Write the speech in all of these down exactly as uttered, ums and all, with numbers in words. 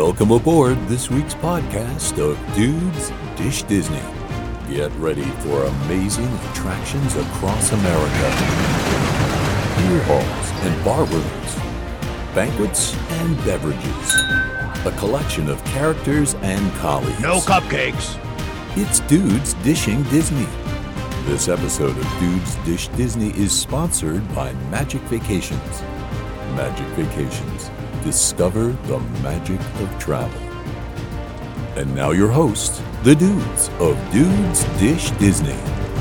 Welcome aboard this week's podcast of Dudes Dish Disney. Get ready for amazing attractions across America. Beer halls and bar rooms, banquets and beverages, a collection of characters and colleagues. No cupcakes. It's Dudes Dishing Disney. This episode of Dudes Dish Disney is sponsored by Magic Vacations. Magic Vacations. Discover the magic of travel. And now your hosts, the dudes of Dudes Dish Disney.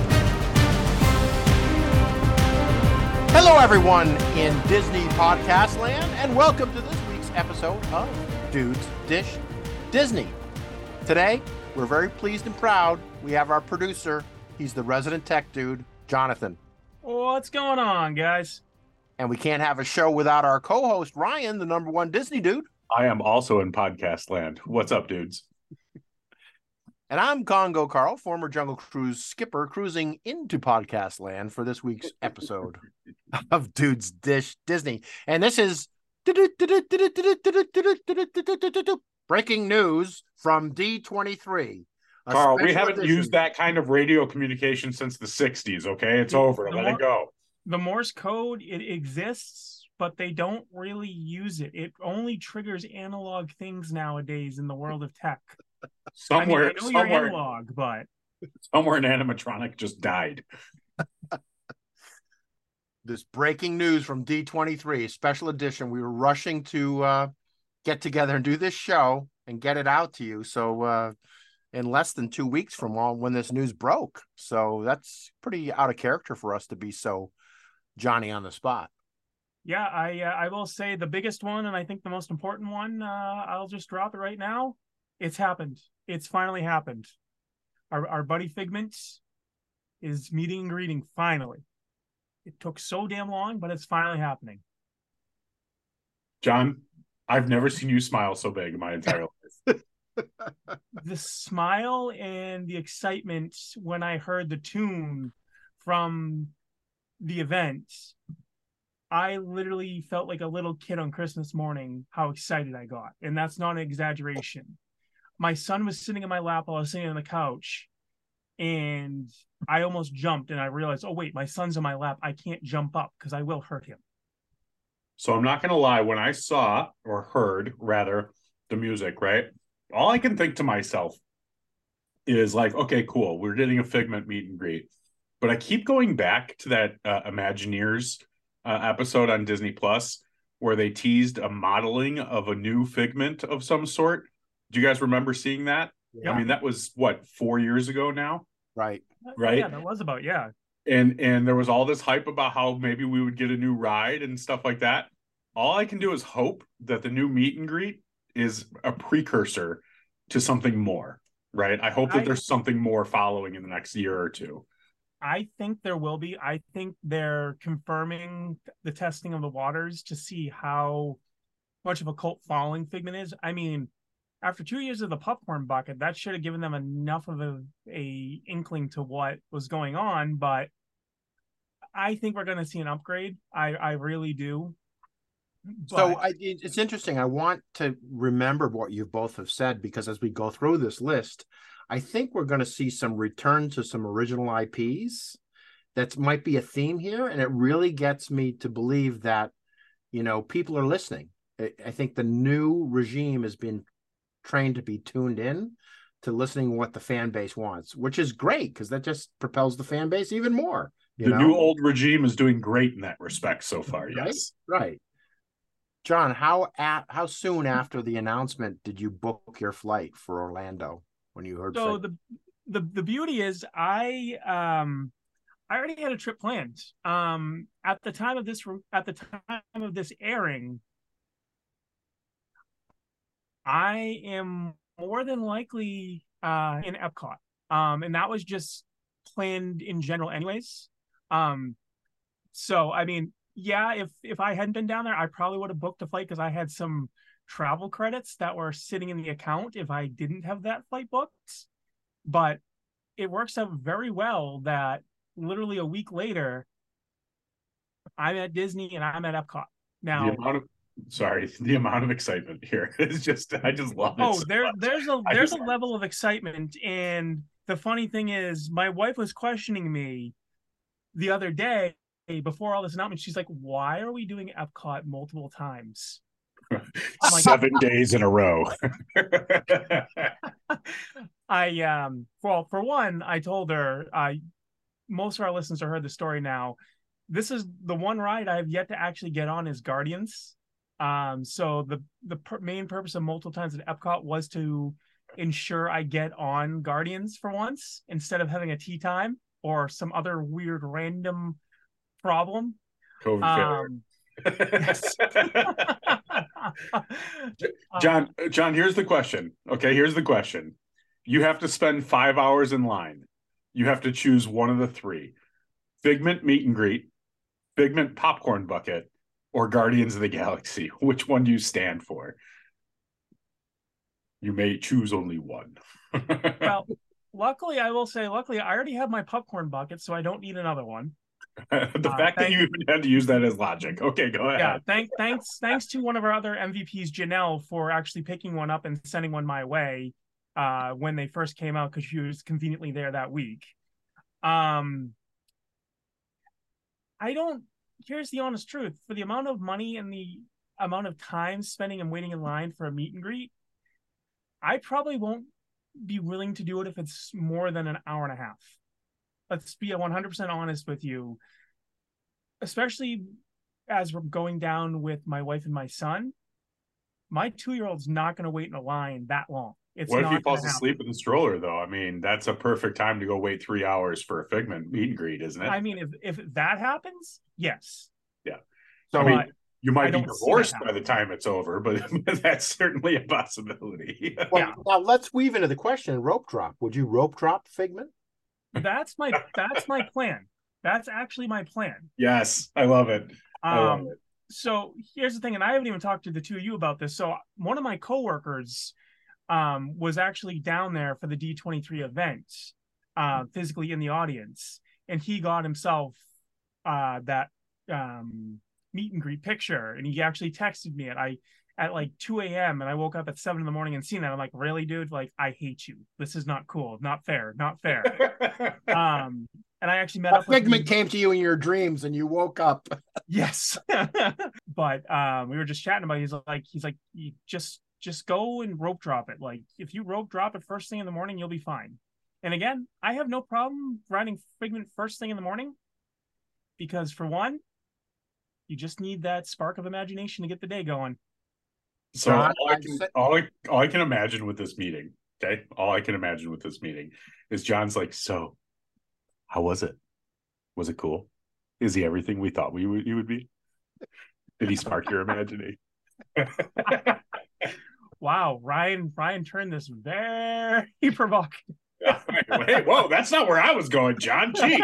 Hello, everyone in Disney Podcast Land, and welcome to this week's episode of Dudes Dish Disney. Today, we're very pleased and proud. We have our producer. He's the resident tech dude, Jonathan. What's going on, guys? And we can't have a show without our co-host, Ryan, the number one Disney dude. I am also in podcast land. What's up, dudes? And I'm Congo Carl, former Jungle Cruise skipper, cruising into podcast land for this week's episode of Dudes Dish Disney. And this is breaking news from D twenty-three. Carl, we haven't edition. used that kind of radio communication since the sixties, okay? It's over. Let it go. The Morse code, it exists, but they don't really use it. It only triggers analog things nowadays in the world of tech. Somewhere, I mean, I know somewhere, you're analog, but somewhere an animatronic just died. This breaking news from D twenty-three, special edition. We were rushing to uh, get together and do this show and get it out to you. So uh, in less than two weeks from all when this news broke. So that's pretty out of character for us to be so Johnny on the spot. Yeah, I uh, I will say the biggest one, and I think the most important one, uh, I'll just drop it right now. It's happened. It's finally happened. Our our buddy Figment is meeting and greeting finally. It took so damn long, but it's finally happening. John, I've never seen you smile so big in my entire life. The smile and the excitement when I heard the tune from the event, I literally felt like a little kid on Christmas morning, how excited I got. And that's not an exaggeration. My son was sitting in my lap while I was sitting on the couch, and I almost jumped, and I realized, oh, wait, my son's in my lap. I can't jump up because I will hurt him. So I'm not going to lie. When I saw, or heard, rather, the music, right? All I can think to myself is like, okay, cool. We're getting a Figment meet and greet. But I keep going back to that uh, Imagineers uh, episode on Disney Plus where they teased a modeling of a new Figment of some sort. Do you guys remember seeing that? Yeah. I mean, that was, what, four years ago now? Right. Right? Yeah, that was about, yeah. And and there was all this hype about how maybe we would get a new ride and stuff like that. All I can do is hope that the new meet and greet is a precursor to something more, right? I hope that I, there's something more following in the next year or two. I think there will be. I think they're confirming the testing of the waters to see how much of a cult following Figment is. I mean, after two years of the popcorn bucket, that should have given them enough of a, a inkling to what was going on, but I think we're going to see an upgrade. I, I really do. But... So I, it's interesting. I want to remember what you both have said, because as we go through this list, I think we're going to see some return to some original I Ps. That might be a theme here, and it really gets me to believe that, you know, people are listening. I think the new regime has been trained to be tuned in to listening to what the fan base wants, which is great because that just propels the fan base even more. The know? new old regime is doing great in that respect so far. Right? Yes. Right. John, how at how soon after the announcement did you book your flight for Orlando when you heard? So the, the the beauty is I um I already had a trip planned. Um, at the time of this at the time of this airing, I am more than likely uh in Epcot. Um, and that was just planned in general, anyways. Um, so I mean. Yeah, if if I hadn't been down there, I probably would have booked a flight because I had some travel credits that were sitting in the account if I didn't have that flight booked. But it works out very well that literally a week later, I'm at Disney and I'm at Epcot. Now, the amount of sorry, the amount of excitement here is just, I just love it. Oh, so there, much. there's a I there's just- a level of excitement, and the funny thing is, my wife was questioning me the other day before all this announcement. She's like, "Why are we doing Epcot multiple times?" like- Seven days in a row. I um, well, for one, I told her. Uh, most of our listeners have heard the story now. This is the one ride I have yet to actually get on is Guardians. Um, so the the per- main purpose of multiple times at Epcot was to ensure I get on Guardians for once instead of having a tea time or some other weird random problem. COVID Um, yes. John, John, here's the question. Okay, here's the question. You have to spend five hours in line. You have to choose one of the three: Figment meet and greet, Figment popcorn bucket, or Guardians of the Galaxy. Which one do you stand for? You may choose only one. Well, luckily, I will say, luckily, I already have my popcorn bucket, so I don't need another one. the uh, fact thank- that you even had to use that as logic. Okay, go ahead. Yeah, thank, thanks, thanks to one of our other M V Ps, Janelle, for actually picking one up and sending one my way uh, when they first came out because she was conveniently there that week. Um, I don't. Here's the honest truth: for the amount of money and the amount of time spending and waiting in line for a meet and greet, I probably won't be willing to do it if it's more than an hour and a half. Let's be one hundred percent honest with you, especially as we're going down with my wife and my son. My two-year-old's not going to wait in a line that long. It's What if he not falls gonna happen. asleep in the stroller, though? I mean, that's a perfect time to go wait three hours for a Figment meet and greet, isn't it? I mean, if if that happens, yes. So I mean, But you I might be don't see that divorced by the happening. time it's over, but, but that's certainly a possibility. well, yeah. now let's weave into the question: rope drop. Would you rope drop Figment? That's my that's my plan. That's actually my plan. Yes, I love it. I love Um, it. so here's the thing, and I haven't even talked to the two of you about this. So one of my coworkers um, was actually down there for the D twenty-three event, uh, physically in the audience, and he got himself uh, that um, meet and greet picture, and he actually texted me at I at like two a.m. and I woke up at seven in the morning and seen that. I'm like, really, dude? Like, I hate you. This is not cool. Not fair. Not fair. um, and I actually met A up with Figment him. came to you in your dreams, and you woke up. Yes. But um we were just chatting about it. He's like he's like you just just go and rope drop it. Like if you rope drop it first thing in the morning, you'll be fine. And again, I have no problem riding Figment first thing in the morning because for one, you just need that spark of imagination to get the day going. So John, all I, I've can, said- all, I, all I can imagine with this meeting, okay, all I can imagine with this meeting is John's like, so how was it? Was it cool? Is he everything we thought we would, he would be? Did he spark your imagination? Wow, Ryan Ryan turned this very provocative. Hey, whoa, that's not where I was going, John. Gee.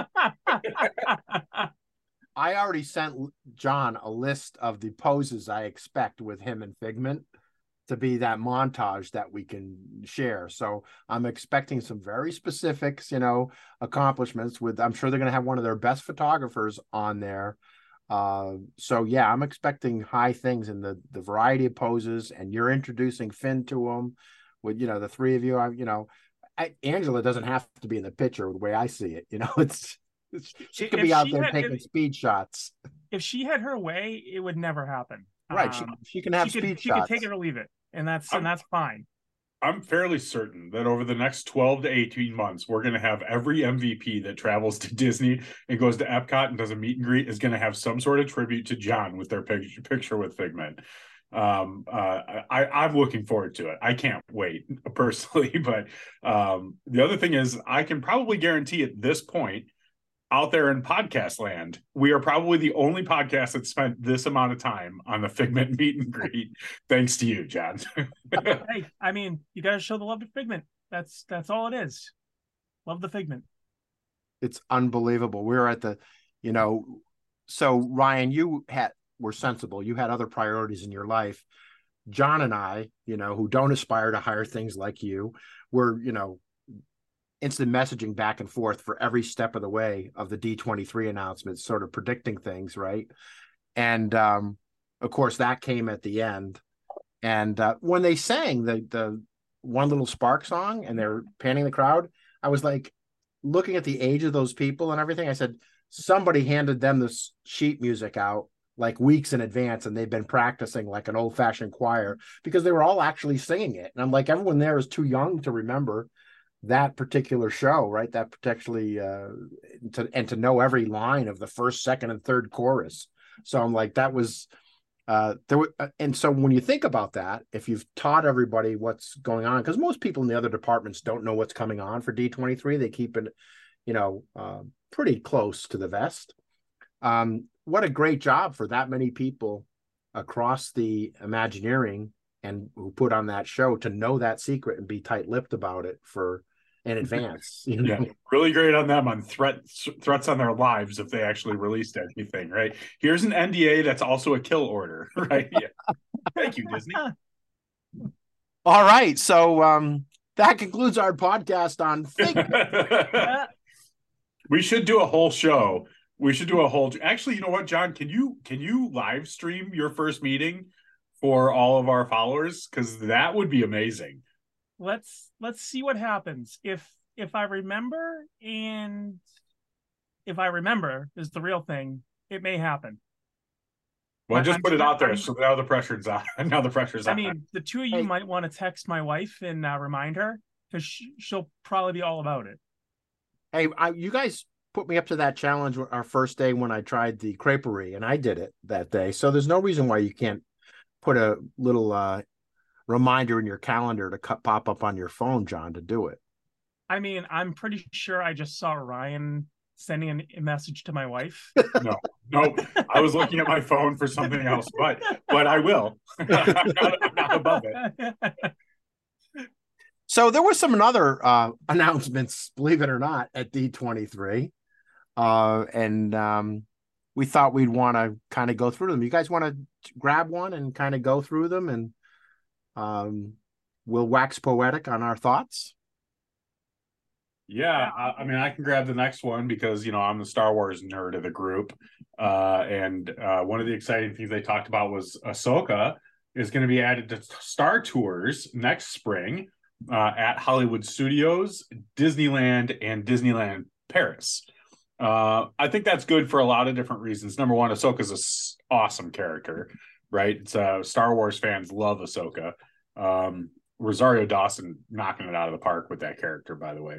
I already sent John a list of the poses I expect with him and Figment to be that montage that we can share. So I'm expecting some very specifics, you know, accomplishments with, I'm sure they're going to have one of their best photographers on there. Uh, so yeah, I'm expecting high things in the, the variety of poses, and you're introducing Finn to them with, you know, the three of you. I, you know, I, Angela doesn't have to be in the picture the way I see it. You know, it's, it's she could If be out she there had- taking if- speed shots. If she had her way, it would never happen. Right. She, Um, she can have she speed could she shots. could take it or leave it, and that's I'm- and that's fine. I'm fairly certain that over the next twelve to eighteen months, we're going to have every M V P that travels to Disney and goes to Epcot and does a meet and greet is going to have some sort of tribute to John with their picture, picture with Figment. Um, uh, I, I'm looking forward to it. I can't wait personally, but um, the other thing is I can probably guarantee at this point out there in podcast land, we are probably the only podcast that spent this amount of time on the Figment meet and greet, thanks to you, John. Hey, I mean, you got to show the love to Figment. That's that's all it is. Love the Figment. It's unbelievable. We're at the, you know, so Ryan, you had were sensible. You had other priorities in your life. John and I, you know, who don't aspire to hire things like you, were, you know, instant messaging back and forth for every step of the way of the D twenty-three announcements, sort of predicting things, right? And um, of course, that came at the end. And uh, when they sang the the One Little Spark song and they're panning the crowd, I was like looking at the age of those people and everything. I said, somebody handed them this sheet music out like weeks in advance, and they've been practicing like an old-fashioned choir, because they were all actually singing it. And I'm like, everyone there is too young to remember that particular show, right? That particularly uh, to, and to know every line of the first, second, and third chorus. So I'm like, that was uh there were, and so when you think about that, if you've taught everybody what's going on, because most people in the other departments don't know what's coming on for D twenty-three, they keep it, you know, uh, pretty close to the vest. Um, what a great job for that many people across the Imagineering and who put on that show to know that secret and be tight-lipped about it for in advance. You know? Yeah, really great on them on threat threats on their lives if they actually released anything, right? Here's an N D A that's also a kill order, right? Yeah. Thank you, Disney. All right, so um, that concludes our podcast on Yeah. We should do a whole show. We should do a whole. Actually, you know what, John? Can you can you live stream your first meeting for all of our followers? Because that would be amazing. Let's let's see what happens. If if I remember, and if I remember is the real thing, it may happen. Well, But just I'm put it sure- out there. I'm- So now the pressure's on. Now the pressure's I on. mean, the two of you Hey. might want to text my wife and uh, remind her, because sh- she'll probably be all about it. Hey, I, you guys put me up to that challenge our first day when I tried the creperie, and I did it that day. So there's no reason why you can't put a little uh, reminder in your calendar to cut, pop up on your phone, John, to do it. I mean, I'm pretty sure I just saw Ryan sending an, a message to my wife. No, no. I was looking at my phone for something else, but but I will. I'm, not, I'm not above it. So there were some other uh, announcements, believe it or not, at D twenty-three. Uh, and um, we thought we'd want to kind of go through them. You guys want to grab one and kind of go through them, and um, we'll wax poetic on our thoughts? Yeah, I, I mean, I can grab the next one because, you know, I'm the Star Wars nerd of the group. Uh, and uh, one of the exciting things they talked about was Ahsoka is going to be added to Star Tours next spring uh, at Hollywood Studios, Disneyland, and Disneyland Paris. Uh, I think that's good for a lot of different reasons. Number one, Ahsoka's an s- awesome character, right? It's, uh, Star Wars fans love Ahsoka. Um, Rosario Dawson knocking it out of the park with that character, by the way.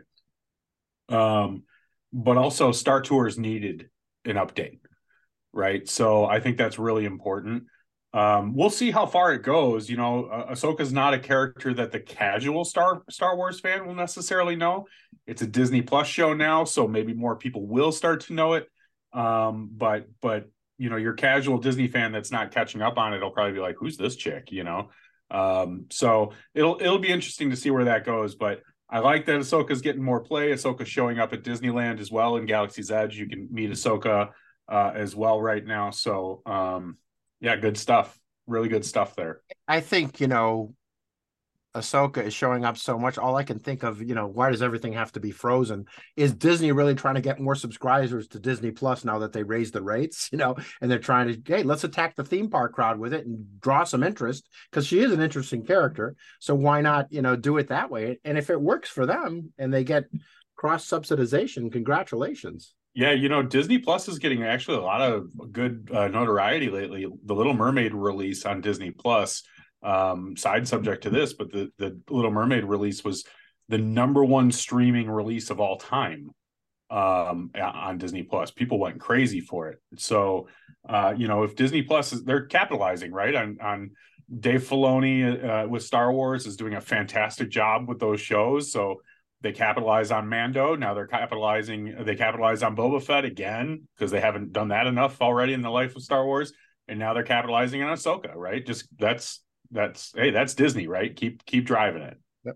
Um, but also Star Tours needed an update, right? So I think that's really important. Um, we'll see how far it goes. You know, uh, Ahsoka's not a character that the casual Star Star Wars fan will necessarily know. It's a Disney Plus show now, so maybe more people will start to know it. Um, but but you know, your casual Disney fan that's not catching up on it will probably be like, "Who's this chick?" You know. Um, so it'll it'll be interesting to see where that goes. But I like that Ahsoka's getting more play. Ahsoka's showing up at Disneyland as well in Galaxy's Edge. You can meet Ahsoka uh, as well right now. So um, yeah, good stuff. Really good stuff there. I think, you know, Ahsoka is showing up so much. All I can think of, you know, why does everything have to be Frozen? Is Disney really trying to get more subscribers to Disney Plus now that they raised the rates, you know, and they're trying to, hey, let's attack the theme park crowd with it and draw some interest, because she is an interesting character. So why not, you know, do it that way? And if it works for them and they get cross subsidization, congratulations. Yeah, you know, Disney Plus is getting actually a lot of good uh, notoriety lately. The Little Mermaid release on Disney Plus, um, side subject to this, but the, the Little Mermaid release was the number one streaming release of all time um, on Disney Plus. People went crazy for it. So, uh, you know, if Disney Plus is, they're capitalizing, right, on, on Dave Filoni uh, with Star Wars is doing a fantastic job with those shows. So, they capitalize on Mando. Now they're capitalizing. They capitalize on Boba Fett again because they haven't done that enough already in the life of Star Wars. And now they're capitalizing on Ahsoka, right? Just that's that's hey, that's Disney, right? Keep keep driving it. Yep.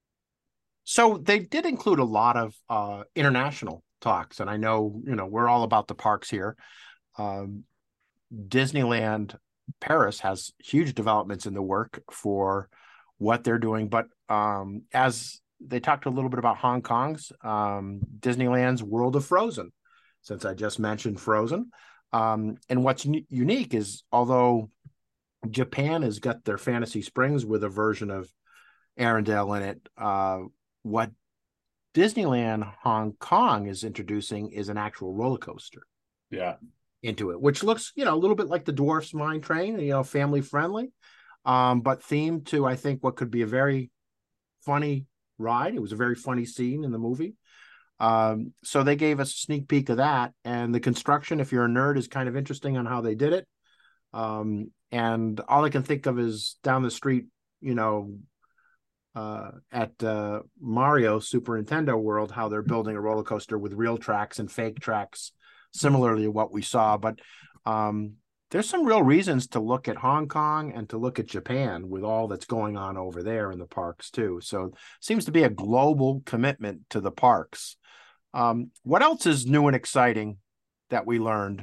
So they did include a lot of uh, international talks, and I know, you know, we're all about the parks here. Um, Disneyland Paris has huge developments in the work for what they're doing, but um, as they talked a little bit about Hong Kong's um, Disneyland's World of Frozen, since I just mentioned Frozen. Um, and what's n- unique is, although Japan has got their Fantasy Springs with a version of Arendelle in it. Uh, what Disneyland Hong Kong is introducing is an actual roller coaster. Yeah. Into it, which looks, you know, a little bit like the Dwarfs Mine Train, you know, family friendly, um, but themed to, I think, what could be a very funny ride. It was a very funny scene in the movie. Um, so they gave us a sneak peek of that, and the construction, if you're a nerd, is kind of interesting on how they did it. Um, and all I can think of is down the street, you know, uh, at uh, Mario Super Nintendo World, how they're building a roller coaster with real tracks and fake tracks, similarly to what we saw. But um, there's some real reasons to look at Hong Kong and to look at Japan with all that's going on over there in the parks too. So it seems to be a global commitment to the parks. Um, what else is new and exciting that we learned?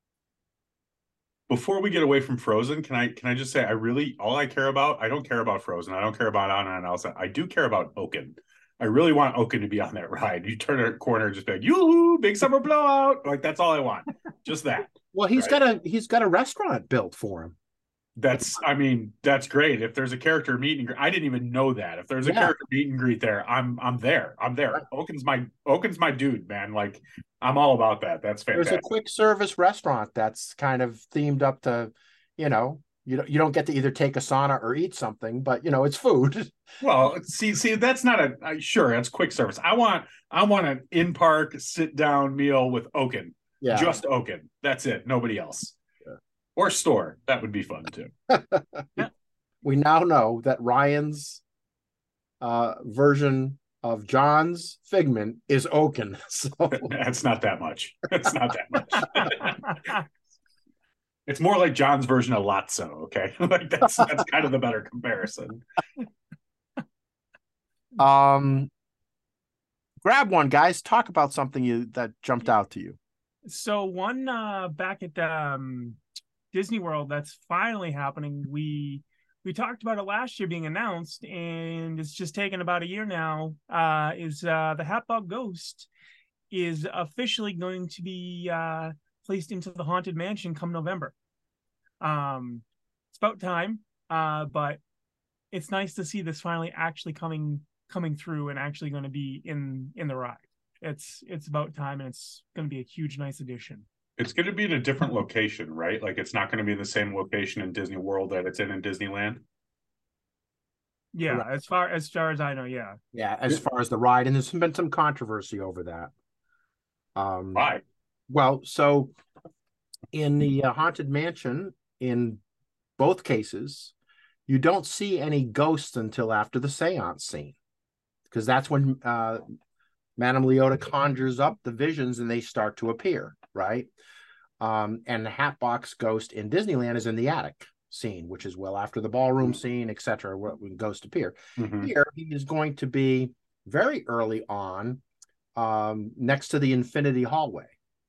Before we get away from Frozen, can I can I just say I really all I care about, I don't care about Frozen. I don't care about Anna and Elsa. I do care about Oaken. I really want Oaken to be on that ride. You turn a corner, just be like, yoo-hoo, big summer blowout. Like, that's all I want. Just that. Well, he's right? got a he's got a restaurant built for him. That's, I mean, that's great. If there's a character meet and greet, I didn't even know that. If there's a yeah. character meet and greet there, I'm I'm there. I'm there. Right. Oaken's my Oaken's my dude, man. Like, I'm all about that. That's fantastic. There's a quick service restaurant that's kind of themed up to, you know, you don't you don't get to either take a sauna or eat something, but you know, it's food. Well, see, see, that's not a uh, sure. That's quick service. I want I want an in park sit down meal with Oaken. Yeah, just Oaken. That's it. Nobody else. Yeah. Or store. That would be fun too. Yeah. We now know that Ryan's uh, version of John's Figment is Oaken. So that's not that much. It's not that much. It's more like John's version of Lotso, okay? Like that's that's kind of the better comparison. Um, grab one, guys. Talk about something you that jumped out to you. So one uh, back at um, Disney World that's finally happening. We we talked about it last year being announced, and it's just taken about a year now. Uh, is uh, the Hatbox Ghost is officially going to be uh, placed into the Haunted Mansion come November. Um, it's about time, uh, but it's nice to see this finally actually coming coming through and actually going to be in in the ride. It's it's about time, and it's going to be a huge, nice addition. It's going to be in a different location, right? Like it's not going to be the same location in Disney World that it's in in Disneyland. Yeah, right. as far as far as I know, yeah, yeah. As far as the ride, and there's been some controversy over that. Um, Why? Well, so in the uh, Haunted Mansion, in both cases, you don't see any ghosts until after the seance scene, because that's when uh, Madame Leota conjures up the visions and they start to appear, right? Um, and the Hatbox Ghost in Disneyland is in the attic scene, which is well after the ballroom scene, et cetera, when ghosts appear. Mm-hmm. Here, he is going to be very early on um, next to the Infinity Hallway.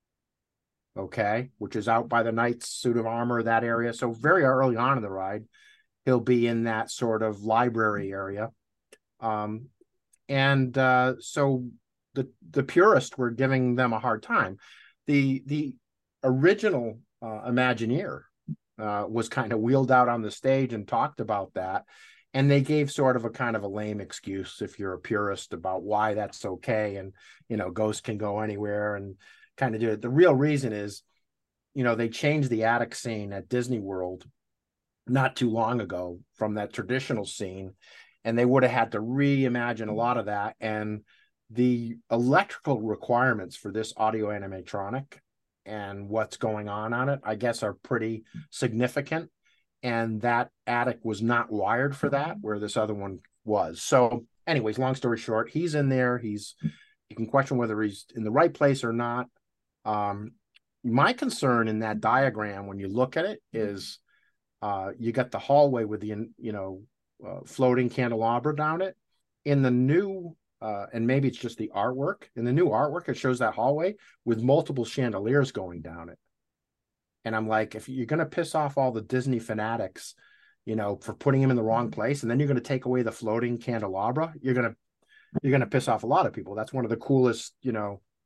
Okay, which is out by the knight's suit of armor, that area. So very early on in the ride, he'll be in that sort of library area. Um, and uh, so the the purists were giving them a hard time. The the original uh, Imagineer uh, was kind of wheeled out on the stage and talked about that. And they gave sort of a kind of a lame excuse if you're a purist about why that's okay. And, you know, ghosts can go anywhere and kind of do it. The real reason is, you know, they changed the attic scene at Disney World not too long ago from that traditional scene, and they would have had to reimagine a lot of that. And the electrical requirements for this audio animatronic and what's going on on it, I guess, are pretty significant. And that attic was not wired for that, where this other one was. So anyways, long story short, he's in there. He's, you can question whether he's in the right place or not. Um, my concern in that diagram, when you look at it, is uh, you got the hallway with the, you know, uh, floating candelabra down it. In the new, uh, and maybe it's just the artwork, in the new artwork, it shows that hallway with multiple chandeliers going down it. And I'm like, if you're going to piss off all the Disney fanatics, you know, for putting him in the wrong place, and then you're going to take away the floating candelabra, you're going to, you're going to piss off a lot of people. That's one of the coolest, you know,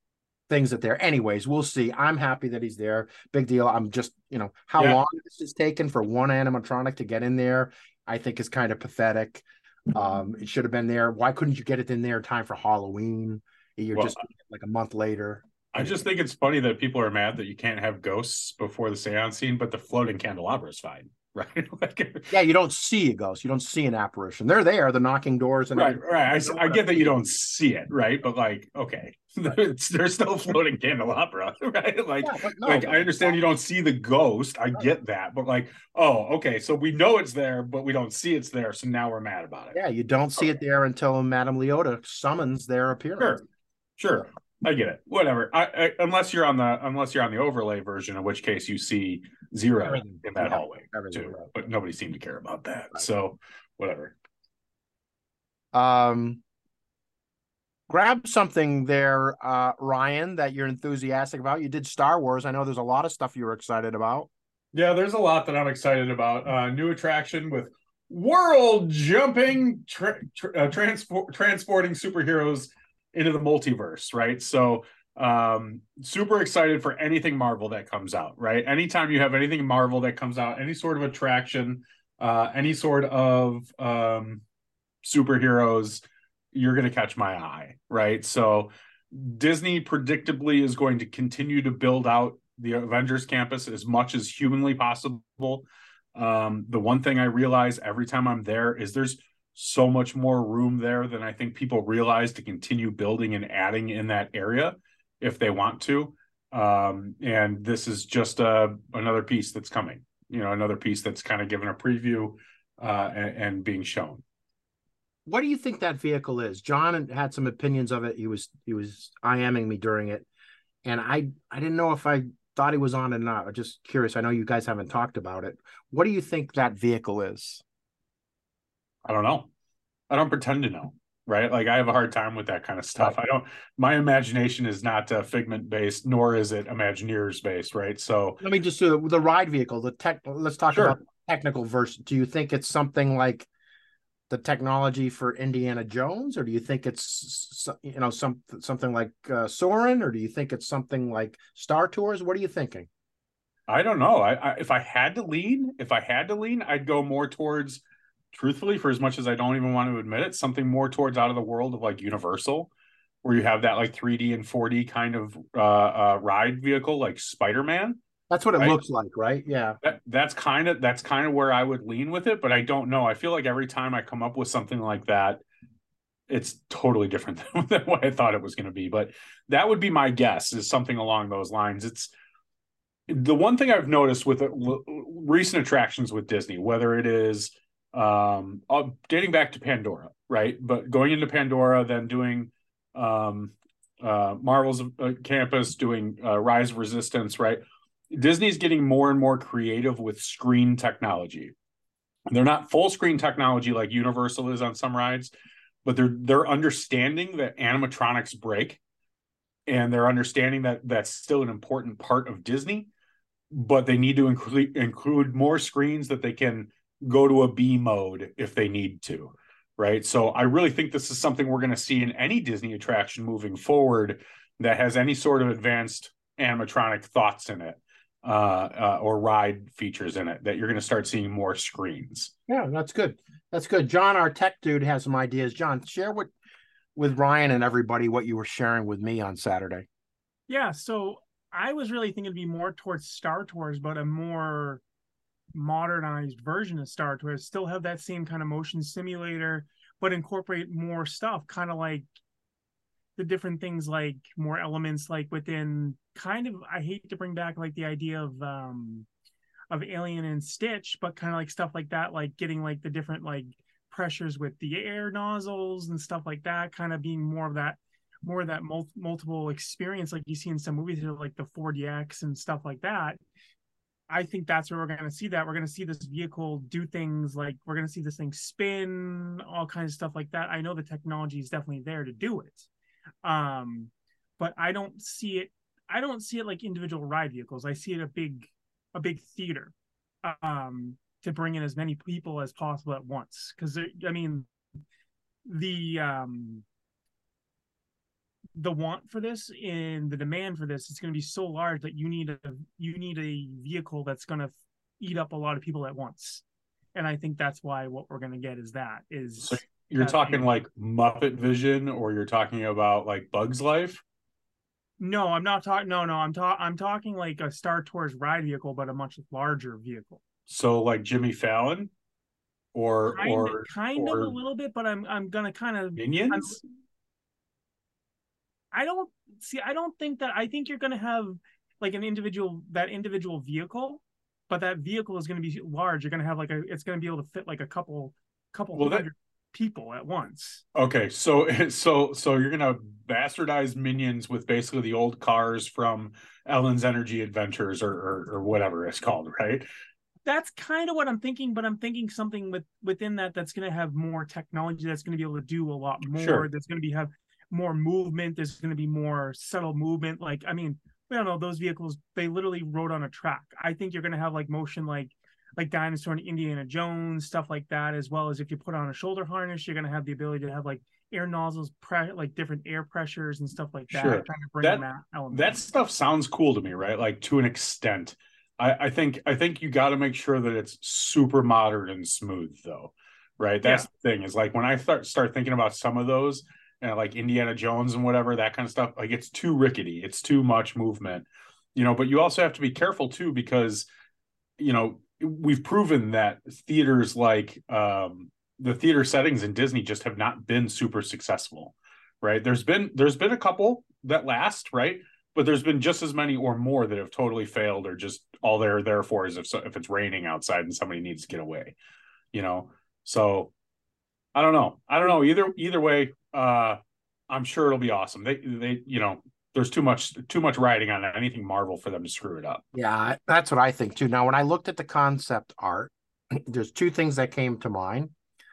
things that there. Anyways, we'll see. I'm happy that he's there. Big deal. I'm just, you know, how Yeah. long this is taken for one animatronic to get in there, I think is kind of pathetic. Um, it should have been there. Why couldn't you get it in there in time for Halloween? You're Well, just like a month later. I just think it's funny that people are mad that you can't have ghosts before the seance scene, but the floating candelabra is fine, right? Like, yeah, you don't see a ghost. You don't see an apparition. They're there, the knocking doors and right, everything. right. I, I get that you don't see it, right? But like, okay, there's still floating candelabra, right? Like, Yeah, but no, like but- I understand you don't see the ghost. I get that, but like, oh, okay, so we know it's there, but we don't see it's there, so now we're mad about it. Yeah, you don't see it there until Madame Leota summons their appearance. Sure, sure. I get it. Whatever. I, I unless you're on the unless you're on the overlay version, in which case you see zero Everything. in that Yeah, hallway everything, too. right. But nobody seemed to care about that. Right. So whatever. Um, grab something there, uh, Ryan, that you're enthusiastic about. You did Star Wars. I know there's a lot of stuff you were excited about. Yeah, there's a lot that I'm excited about. Uh, new attraction with world jumping, tra- tra- uh, transport transporting superheroes into the multiverse, right? So um super excited for anything Marvel that comes out, right? Anytime you have anything Marvel that comes out, any sort of attraction, uh any sort of um superheroes, you're going to catch my eye, right? So Disney predictably is going to continue to build out the Avengers campus as much as humanly possible. Um the one thing I realize every time I'm there is there's so much more room there than I think people realize to continue building and adding in that area if they want to. Um, and this is just a, another piece that's coming, you know, another piece that's kind of given a preview uh, and, and being shown. What do you think that vehicle is? John had some opinions of it. He was he was IMing me during it, and I I didn't know if I thought he was on or not. I'm just curious. I know you guys haven't talked about it. What do you think that vehicle is? I don't know. I don't pretend to know, right? Like I have a hard time with that kind of stuff. Right. I don't, my imagination is not uh, figment based, nor is it Imagineers based, right? So Let me just do the ride vehicle, the tech. Let's talk Sure. about the technical version. Do you think it's something like the technology for Indiana Jones, or do you think it's you know some something like uh, Soarin', or do you think it's something like Star Tours? What are you thinking? I don't know. I, I if I had to lean, if I had to lean, I'd go more towards, truthfully, for as much as I don't even want to admit it, something more towards out of the world of like Universal, where you have that like three D and four D kind of uh, uh ride vehicle like Spider-Man. That's what it Right. looks like, right? Yeah. That that's kind of that's kind of where I would lean with it, but I don't know. I feel like every time I come up with something like that, it's totally different than, than what I thought it was going to be. But that would be my guess, is something along those lines. It's the one thing I've noticed with uh, recent attractions with Disney, whether it is um uh, dating back to Pandora, right? But going into Pandora, then doing um uh Marvel's uh, campus, doing uh, Rise of Resistance, right? Disney's getting more and more creative with screen technology. They're not full screen technology like Universal is on some rides, but they're they're understanding that animatronics break, and they're understanding that that's still an important part of Disney, but they need to include include more screens that they can go to a B mode if they need to, right? So I really think this is something we're going to see in any Disney attraction moving forward that has any sort of advanced animatronic thoughts in it, uh, uh, or ride features in it, that you're going to start seeing more screens. Yeah, that's good. That's good. John, our tech dude, has some ideas. John, share with with Ryan and everybody what you were sharing with me on Saturday. Yeah, so I was really thinking it'd be more towards Star Tours, but a more modernized version of Star Tours. Still have that same kind of motion simulator, but incorporate more stuff, kind of like the different things, like more elements, like within kind of, I hate to bring back like the idea of um of Alien and Stitch, but kind of like stuff like that, like getting like the different like pressures with the air nozzles and stuff like that, kind of being more of that more of that mul- multiple experience like you see in some movies, like the four D X and stuff like that. I think that's where we're going to see that. We're going to see this vehicle do things like, we're going to see this thing spin, all kinds of stuff like that. I know the technology is definitely there to do it. Um, but I don't see it. I don't see it like individual ride vehicles. I see it a big, a big theater, um, to bring in as many people as possible at once. Cause I mean, the, um, the want for this and the demand for this is going to be so large that you need a you need a vehicle that's going to eat up a lot of people at once. And I think that's why what we're going to get is that is so you're that talking thing. like Muppet Vision, or you're talking about like Bug's Life? No, I'm not talking. No, no, I'm talking. I'm talking like a Star Tours ride vehicle, but a much larger vehicle. So like Jimmy Fallon, or Kind or of, kind or of a little bit, but I'm I'm gonna kind of. Minions. I'm, I don't see. I don't think that. I think you're gonna have like an individual that individual vehicle, but that vehicle is gonna be large. You're gonna have like a. It's gonna be able to fit like a couple couple Well, that- hundred people at once. Okay, so so so you're gonna bastardize Minions with basically the old cars from Ellen's Energy Adventures, or or, or whatever it's called, right? That's kind of what I'm thinking, but I'm thinking something with within that that's going to have more technology, that's going to be able to do a lot more. Sure. That's going to be have more movement. There's going to be more subtle movement. Like, I mean, we don't know, those vehicles, they literally rode on a track. I think you're going to have like motion, like like Dinosaur and Indiana Jones, stuff like that, as well as if you put on a shoulder harness, you're going to have the ability to have like air nozzles, pre- like different air pressures and stuff like that. Sure. Trying to bring That, that element. that stuff sounds cool to me, right? Like to an extent. I, I think I think you got to make sure that it's super modern and smooth, though, right? That's Yeah. the thing, is like when I start start thinking about some of those, and like Indiana Jones and whatever, that kind of stuff, like it's too rickety, it's too much movement, you know. But you also have to be careful too, because you know we've proven that theaters like um, the theater settings in Disney just have not been super successful, right? There's been there's been a couple that last, right? But there's been just as many or more that have totally failed, or just all they're there for is if if it's raining outside and somebody needs to get away, you know. So I don't know. I don't know. Either either way, uh, I'm sure it'll be awesome. They they you know, there's too much too much riding on anything Marvel for them to screw it up. Yeah, that's what I think too. Now, when I looked at the concept art, there's two things that came to mind.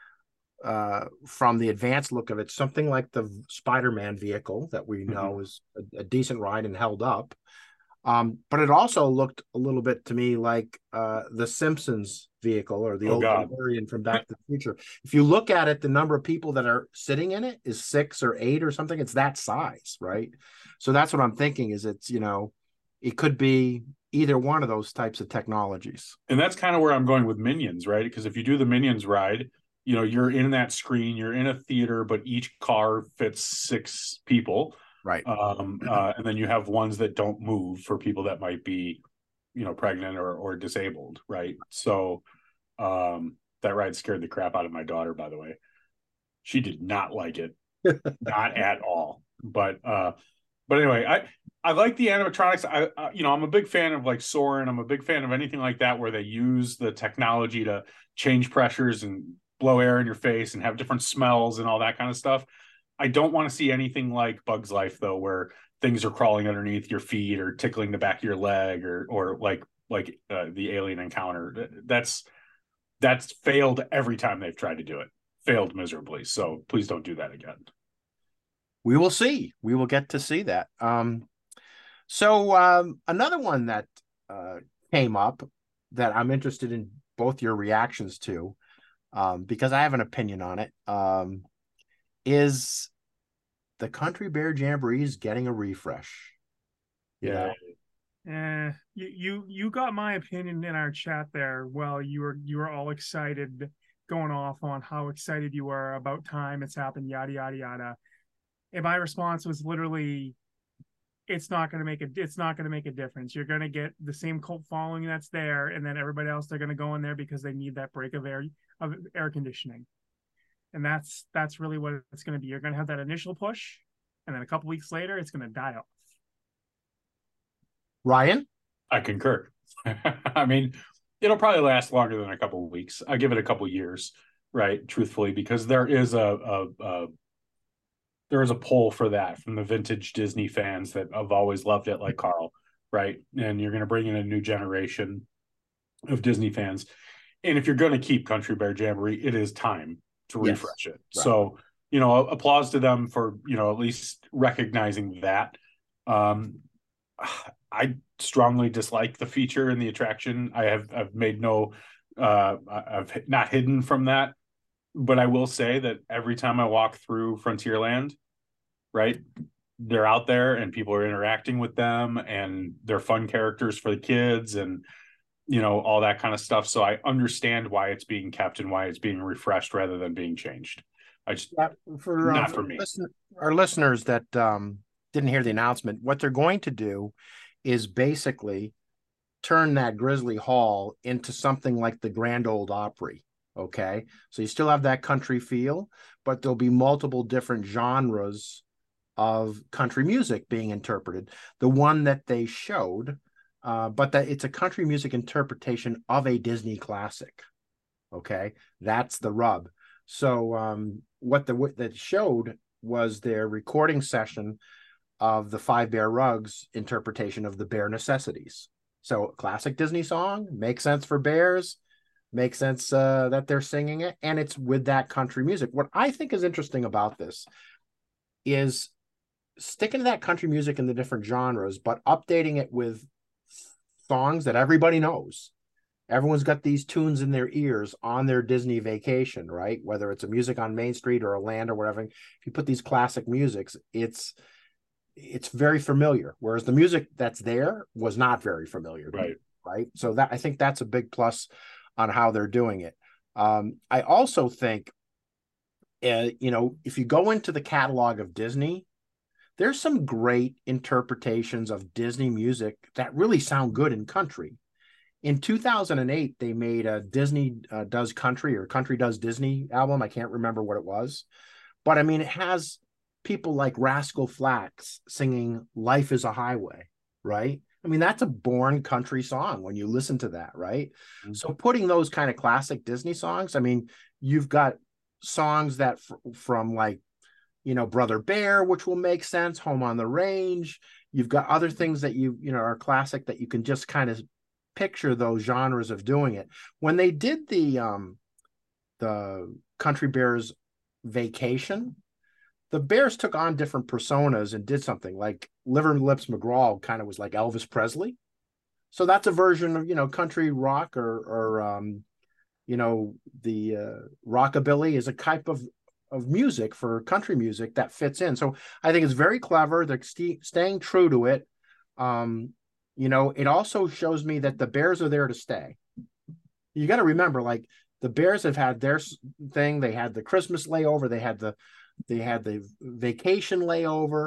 Uh, from the advanced look of it, something like the Spider-Man vehicle that we know mm-hmm. is a, a decent ride and held up. Um, but it also looked a little bit to me like uh, the Simpsons vehicle, or the oh, old DeLorean from Back to the Future. If you look at it, the number of people that are sitting in it is six or eight or something. It's that size, right? So that's what I'm thinking, is it's, you know, it could be either one of those types of technologies. And that's kind of where I'm going with Minions, right? Because if you do the Minions ride, you know, you're in that screen, you're in a theater, but each car fits six people. Right. Um, uh, and then you have ones that don't move for people that might be, you know, pregnant or, or disabled. Right. So um, that ride scared the crap out of my daughter, by the way. She did not like it. Not at all. But, uh, but anyway, I, I like the animatronics. I, uh, you know, I'm a big fan of like Soarin'. I'm a big fan of anything like that, where they use the technology to change pressures and blow air in your face and have different smells and all that kind of stuff. I don't want to see anything like Bug's Life, though, where things are crawling underneath your feet or tickling the back of your leg, or or like like uh, the Alien Encounter. That's that's failed every time they've tried to do it. Failed miserably. So please don't do that again. We will see. We will get to see that. Um, so um, another one that uh, came up that I'm interested in both your reactions to, um, because I have an opinion on it, um, is the Country Bear Jamboree's getting a refresh. Yeah. Eh, you, you you got my opinion in our chat there. Well, you were you were all excited, going off on how excited you were about time it's happened, yada yada yada. And my response was literally, it's not going to make a it's not going to make a difference. You're going to get the same cult following that's there, and then everybody else, they're going to go in there because they need that break of air of air conditioning. And that's that's really what it's going to be. You're going to have that initial push, and then a couple weeks later, it's going to die off. Ryan? I concur. I mean, it'll probably last longer than a couple of weeks. I give it a couple of years, right? Truthfully, because there is a, a, a there is a pull for that from the vintage Disney fans that have always loved it, like Carl, right? And you're going to bring in a new generation of Disney fans. And if you're going to keep Country Bear Jamboree, it is time to Yes. refresh it. Right. So, you know, applause to them for, you know, at least recognizing that. Um, I strongly dislike the feature and the attraction. I have I've made no, uh, I've not hidden from that. But I will say that every time I walk through Frontierland, right, they're out there and people are interacting with them and they're fun characters for the kids and, you know, all that kind of stuff. So I understand why it's being kept and why it's being refreshed rather than being changed. I just, yeah, for, not uh, for me. Listen, our listeners that um, didn't hear the announcement, what they're going to do is basically turn that Grizzly Hall into something like the Grand Ole Opry. Okay. So you still have that country feel, but there'll be multiple different genres of country music being interpreted. The one that they showed, uh, but that it's a country music interpretation of a Disney classic. Okay. That's the rub. So um, what the what that showed was their recording session of the Five Bear Rugs interpretation of the Bear Necessities. So classic Disney song, makes sense for bears, makes sense uh, that they're singing it, and it's with that country music. What I think is interesting about this is sticking to that country music in the different genres, but updating it with songs that everybody knows. Everyone's got these tunes in their ears on their Disney vacation, right? Whether it's a Music on Main Street or a Land or whatever. If you put these classic musics, it's it's very familiar, whereas the music that's there was not very familiar. Right. Me, right. So that I think that's a big plus on how they're doing it. Um, I also think, uh, you know, if you go into the catalog of Disney, there's some great interpretations of Disney music that really sound good in country. In two thousand eight, they made a Disney uh, Does Country or Country Does Disney album. I can't remember what it was, but I mean, it has people like Rascal Flatts singing Life is a Highway, right? I mean, that's a born country song when you listen to that, right? Mm-hmm. So putting those kind of classic Disney songs, I mean, you've got songs that f- from like, you know, Brother Bear, which will make sense, Home on the Range. You've got other things that you, you know, are classic that you can just kind of picture those genres of doing it. When they did the, um, the Country Bears Vacation, the Bears took on different personas and did something like Liver Lips McGraw kind of was like Elvis Presley. So that's a version of, you know, country rock or, or um, you know, the uh, rockabilly is a type of, of music for country music that fits in. So I think it's very clever. They're st- staying true to it. Um, you know, it also shows me that the Bears are there to stay. You got to remember, like the Bears have had their thing. They had the Christmas layover. They had the, They had the vacation layover,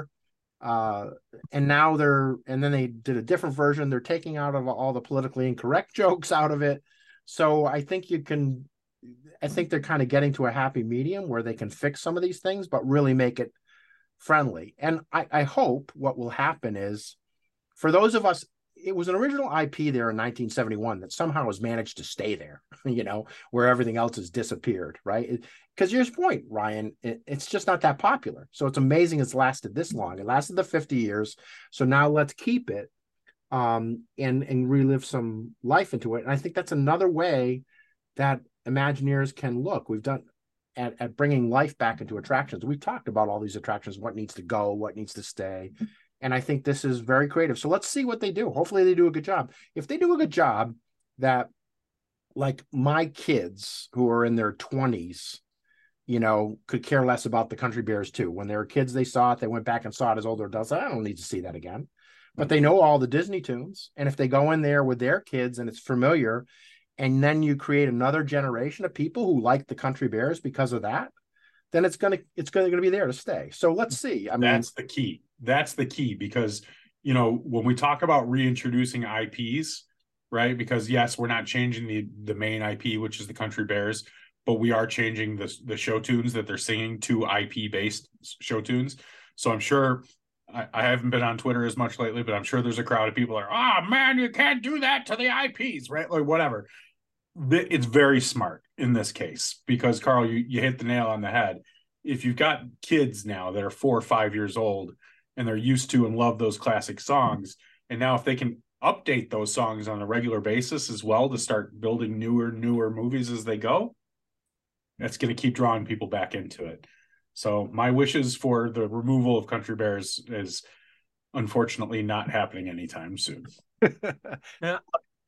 uh, and now they're, and then they did a different version. They're taking out of all the politically incorrect jokes out of it. So I think you can, I think they're kind of getting to a happy medium where they can fix some of these things, but really make it friendly. And I, I hope what will happen is for those of us, it was an original I P there in nineteen seventy-one that somehow has managed to stay there, you know, where everything else has disappeared, right? Because here's the point, Ryan, it, it's just not that popular. So it's amazing it's lasted this long. It lasted the fifty years. So now let's keep it um, and, and relive some life into it. And I think that's another way that Imagineers can look. We've done at, at bringing life back into attractions. We've talked about all these attractions, what needs to go, what needs to stay. And I think this is very creative. So let's see what they do. Hopefully they do a good job. If they do a good job, that like my kids who are in their twenties, you know, could care less about the Country Bears too. When they were kids, they saw it. They went back and saw it as older adults. I don't need to see that again. But they know all the Disney tunes. And if they go in there with their kids and it's familiar, and then you create another generation of people who like the Country Bears because of that, then it's gonna it's gonna, gonna be there to stay. So let's see. I mean, that's the key. That's the key because, you know, when we talk about reintroducing I Ps, right? Because yes, we're not changing the the main I P, which is the Country Bears, but we are changing the the show tunes that they're singing to I P based show tunes. So I'm sure I, I haven't been on Twitter as much lately, but I'm sure there's a crowd of people that are, oh man, you can't do that to the I Ps, right? Like whatever. It's very smart in this case because Carl, you, you hit the nail on the head. If you've got kids now that are four or five years old and they're used to and love those classic songs, and now if they can update those songs on a regular basis as well to start building newer, newer movies as they go, that's going to keep drawing people back into it. So my wishes for the removal of Country Bears is unfortunately not happening anytime soon. Yeah.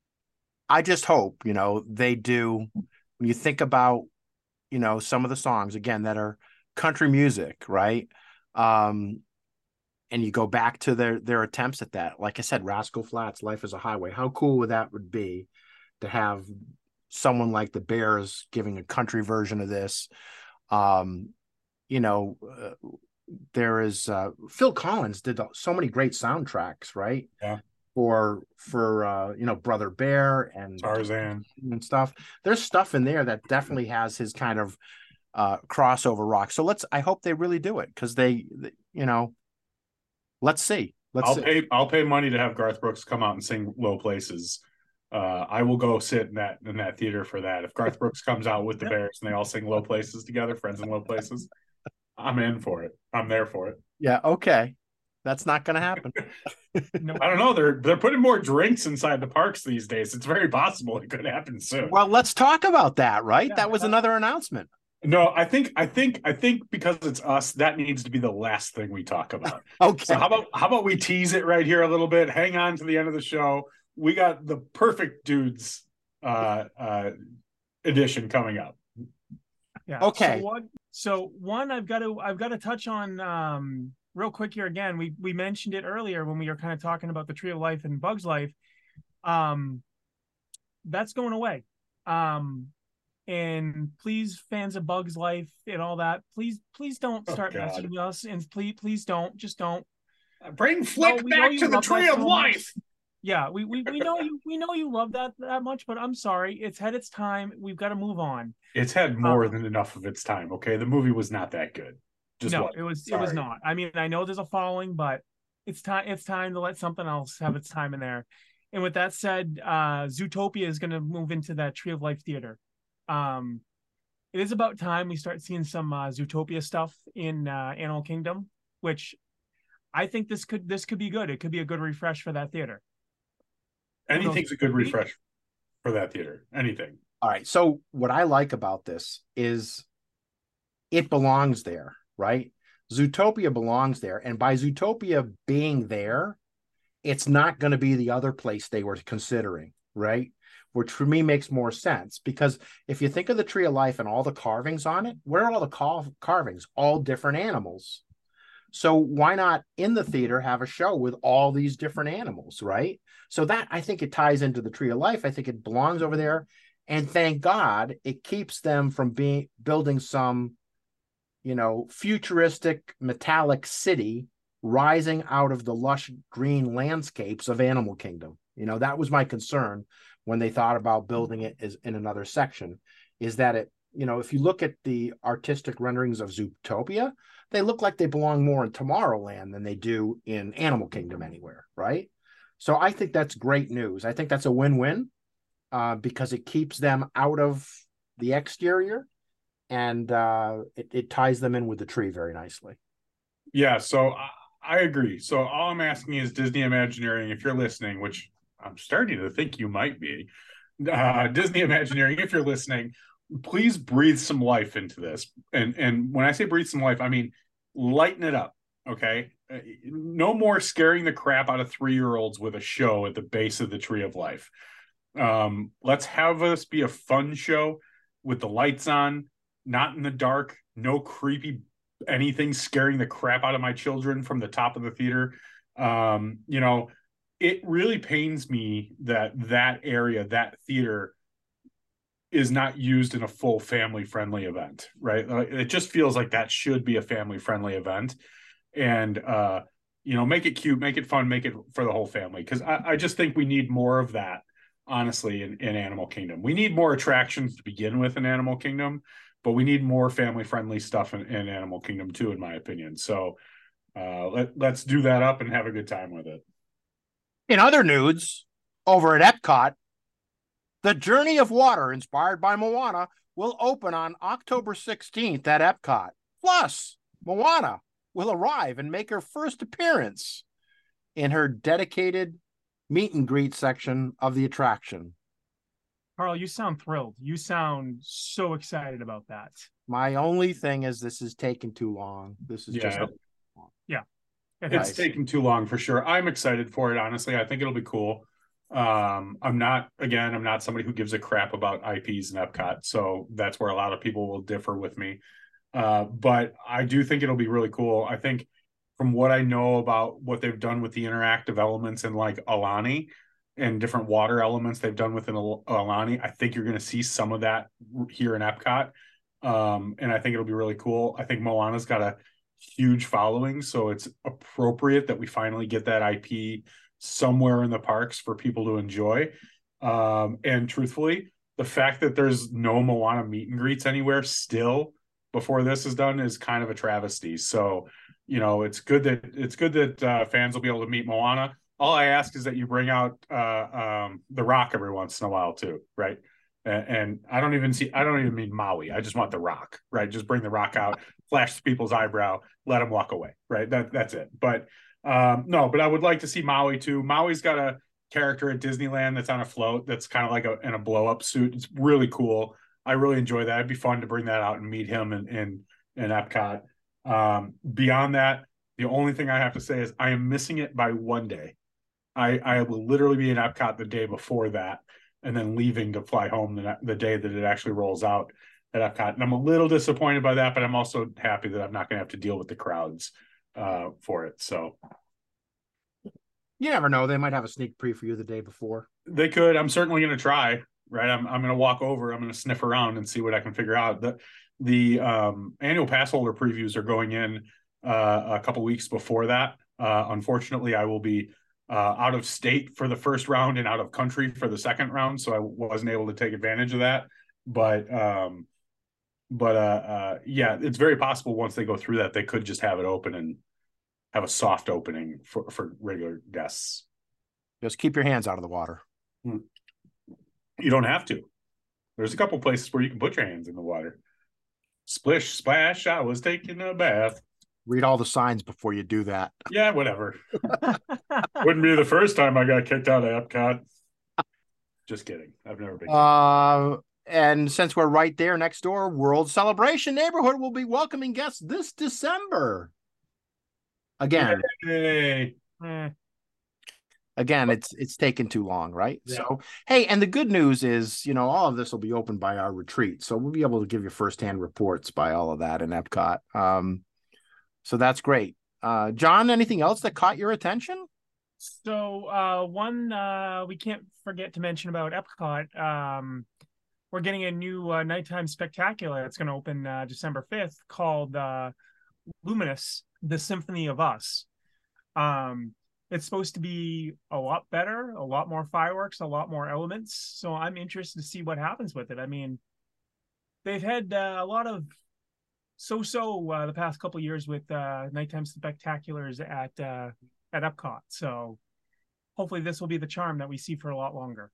I just hope, you know, they do. When you think about, you know, some of the songs, again, that are country music, right? Um, and you go back to their their attempts at that. Like I said, Rascal Flatts, Life is a Highway. How cool would that would be to have someone like the Bears giving a country version of this? Um, you know, uh, there is uh, Phil Collins did so many great soundtracks, right? Yeah. For for uh, you know, Brother Bear and Tarzan and stuff. There's stuff in there that definitely has his kind of uh, crossover rock. So let's. I hope they really do it because they, they, you know, let's see. Let's. I'll see. pay. I'll pay money to have Garth Brooks come out and sing "Low Places." Uh, I will go sit in that in that theater for that. If Garth Brooks comes out with the Bears and they all sing "Low Places" together, "Friends in Low Places," I'm in for it. I'm there for it. Yeah. Okay. That's not going to happen. No. I don't know. They're they're putting more drinks inside the parks these days. It's very possible it could happen soon. Well, let's talk about that, right? Yeah, that was uh, another announcement. No, I think I think I think because it's us, that needs to be the last thing we talk about. Okay. So how about how about we tease it right here a little bit? Hang on to the end of the show. We got the perfect dudes uh uh edition coming up. Yeah. Okay. So one, so one I've got to I've got to touch on um real quick here again. We we mentioned it earlier when we were kind of talking about the Tree of Life and Bug's Life. Um that's going away. Um and please, fans of Bug's Life and all that, please please don't start oh, messaging us, and please please don't just don't bring Flick no, back to the Tree of so Life. Much. Yeah, we, we we know you we know you love that that much, but I'm sorry, it's had its time. We've got to move on. It's had more um, than enough of its time. Okay, the movie was not that good. Just no, what? it was Sorry. it was not. I mean, I know there's a following, but it's time it's time to let something else have its time in there. And with that said, uh, Zootopia is going to move into that Tree of Life theater. Um, it is about time we start seeing some uh, Zootopia stuff in uh, Animal Kingdom, which I think this could this could be good. It could be a good refresh for that theater. Anything's a good refresh for that theater. Anything. All right. So what I like about this is it belongs there, right? Zootopia belongs there. And by Zootopia being there, it's not going to be the other place they were considering, right? Which for me makes more sense, because if you think of the Tree of Life and all the carvings on it, where are all the car- carvings? All different animals. So why not in the theater have a show with all these different animals, right? So that, I think it ties into the Tree of Life. I think it belongs over there. And thank God it keeps them from being building some, you know, futuristic metallic city rising out of the lush green landscapes of Animal Kingdom. You know, that was my concern when they thought about building it as in another section, is that it, you know, if you look at the artistic renderings of Zootopia, they look like they belong more in Tomorrowland than they do in Animal Kingdom anywhere, right? So I think that's great news. I think that's a win-win uh, because it keeps them out of the exterior, and uh, it, it ties them in with the tree very nicely. Yeah, so I, I agree. So all I'm asking is Disney Imagineering, if you're listening, which I'm starting to think you might be, uh, Disney Imagineering, if you're listening, please breathe some life into this. And and when I say breathe some life, I mean lighten it up, okay? No more scaring the crap out of three-year-olds with a show at the base of the Tree of Life. Um, let's have this be a fun show with the lights on, not in the dark, no creepy anything scaring the crap out of my children from the top of the theater. Um, you know, it really pains me that that area, that theater, is not used in a full family-friendly event, right? It just feels like that should be a family-friendly event. And, uh, you know, make it cute, make it fun, make it for the whole family. Because I, I just think we need more of that, honestly, in, in Animal Kingdom. We need more attractions to begin with in Animal Kingdom, but we need more family-friendly stuff in, in Animal Kingdom too, in my opinion. So uh, let, let's do that up and have a good time with it. In other news, over at Epcot, the Journey of Water, inspired by Moana, will open on October sixteenth at Epcot. Plus, Moana will arrive and make her first appearance in her dedicated meet and greet section of the attraction. Carl, you sound thrilled. You sound so excited about that. My only thing is this is taking too long. This is yeah. just... Yeah. It it's taking too long for sure. I'm excited for it, honestly. I think it'll be cool. Um, I'm not, again, I'm not somebody who gives a crap about I Ps and Epcot. So that's where a lot of people will differ with me. Uh, but I do think it'll be really cool. I think from what I know about what they've done with the interactive elements in like Aulani and different water elements they've done within Aulani, I think you're going to see some of that here in Epcot. Um, and I think it'll be really cool. I think Moana's got a huge following, so it's appropriate that we finally get that I P somewhere in the parks for people to enjoy. Um, and truthfully, the fact that there's no Moana meet and greets anywhere still before this is done is kind of a travesty. So, you know, it's good that it's good that uh, fans will be able to meet Moana. All I ask is that you bring out uh, um, The Rock every once in a while too, right? And, and I don't even see, I don't even mean Maui. I just want The Rock, right? Just bring The Rock out, flash people's eyebrow, let them walk away, right? That that's it. But um, no, but I would like to see Maui too. Maui's got a character at Disneyland that's on a float that's kind of like a in a blow up suit. It's really cool. I really enjoy that. It'd be fun to bring that out and meet him in in, in Epcot. Um, beyond that, the only thing I have to say is I am missing it by one day. I, I will literally be in Epcot the day before that, and then leaving to fly home the, the day that it actually rolls out at Epcot. And I'm a little disappointed by that, but I'm also happy that I'm not going to have to deal with the crowds uh, for it. So you never know. They might have a sneak preview the day before. They could. I'm certainly going to try, right? I'm, I'm going to walk over. I'm going to sniff around and see what I can figure out. The, the um, annual pass holder previews are going in uh, a couple weeks before that. Uh, unfortunately, I will be Uh, out of state for the first round and out of country for the second round, so I wasn't able to take advantage of that. But um, but uh, uh, yeah, it's very possible once they go through that, they could just have it open and have a soft opening for, for regular guests. Just keep your hands out of the water. You don't have to. There's a couple places where you can put your hands in the water. Splish, splash, I was taking a bath. Read all the signs before you do that. Yeah, whatever. Wouldn't be the first time I got kicked out of Epcot. Just kidding. I've never been. Uh, and since we're right there next door, World Celebration Neighborhood will be welcoming guests this December. Again, hey. again, it's it's taken too long, right? Yeah. So, hey, and the good news is, you know, all of this will be opened by our retreat, so we'll be able to give you firsthand reports by all of that in Epcot. Um, so that's great. Uh, John, anything else that caught your attention? So uh, one uh, we can't forget to mention about Epcot. Um, we're getting a new uh, nighttime spectacular. It's going to open uh, December fifth, called uh, Luminous: The Symphony of Us. Um, it's supposed to be a lot better, a lot more fireworks, a lot more elements. So I'm interested to see what happens with it. I mean, they've had uh, a lot of so-so uh, the past couple of years with uh, nighttime spectaculars at uh, at Epcot. So hopefully this will be the charm that we see for a lot longer.